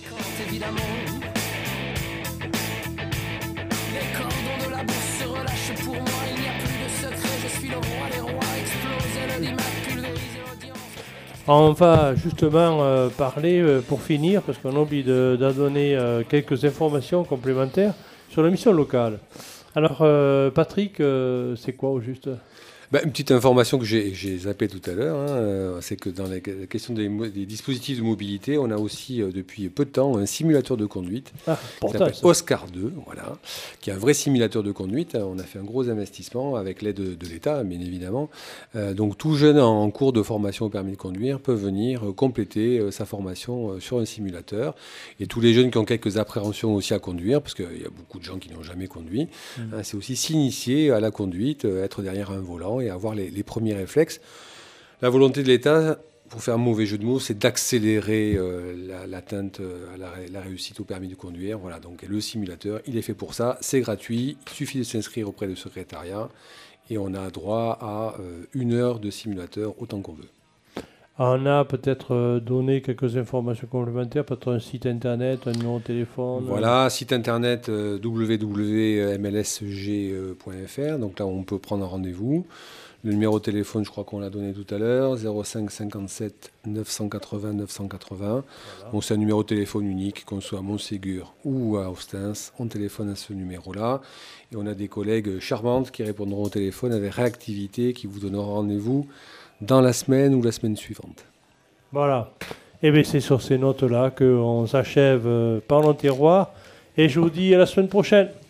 On va justement euh, parler, euh, pour finir, parce qu'on oublie de, de donner euh, quelques informations complémentaires sur la mission locale. Alors, euh, Patrick, euh, c'est quoi au juste ? Ben, une petite information que j'ai, j'ai zappé tout à l'heure, hein, euh, c'est que dans la, la question des, des dispositifs de mobilité, on a aussi euh, depuis peu de temps un simulateur de conduite ah, qui s'appelle Oscar deux, voilà, qui est un vrai simulateur de conduite. On a fait un gros investissement avec l'aide de, de l'État, bien évidemment. Euh, donc tout jeune en cours de formation au permis de conduire peut venir euh, compléter euh, sa formation euh, sur un simulateur. Et tous les jeunes qui ont quelques appréhensions aussi à conduire, parce qu'il y a beaucoup de gens qui n'ont jamais conduit, mmh. hein, c'est aussi s'initier à la conduite, euh, être derrière un volant et avoir les, les premiers réflexes. La volonté de l'État, pour faire un mauvais jeu de mots, c'est d'accélérer euh, la, l'atteinte à la, la réussite au permis de conduire. Voilà, donc le simulateur, il est fait pour ça, c'est gratuit, il suffit de s'inscrire auprès du secrétariat et on a droit à euh, une heure de simulateur autant qu'on veut. On a peut-être donné quelques informations complémentaires, peut-être un site internet, un numéro de téléphone. Voilà, site internet euh, w w w point m l s g point f r, donc là on peut prendre un rendez-vous. Le numéro de téléphone, je crois qu'on l'a donné tout à l'heure, zéro cinq cinquante-sept neuf cent quatre-vingts neuf cent quatre-vingts. Voilà. Bon, c'est un numéro de téléphone unique, qu'on soit à Montségur ou à Ostens, on téléphone à ce numéro-là. Et on a des collègues charmantes qui répondront au téléphone avec réactivité, qui vous donneront rendez-vous dans la semaine ou la semaine suivante. Voilà. Et bien c'est sur ces notes-là qu'on s'achève euh, par le terroir. Et je vous dis à la semaine prochaine.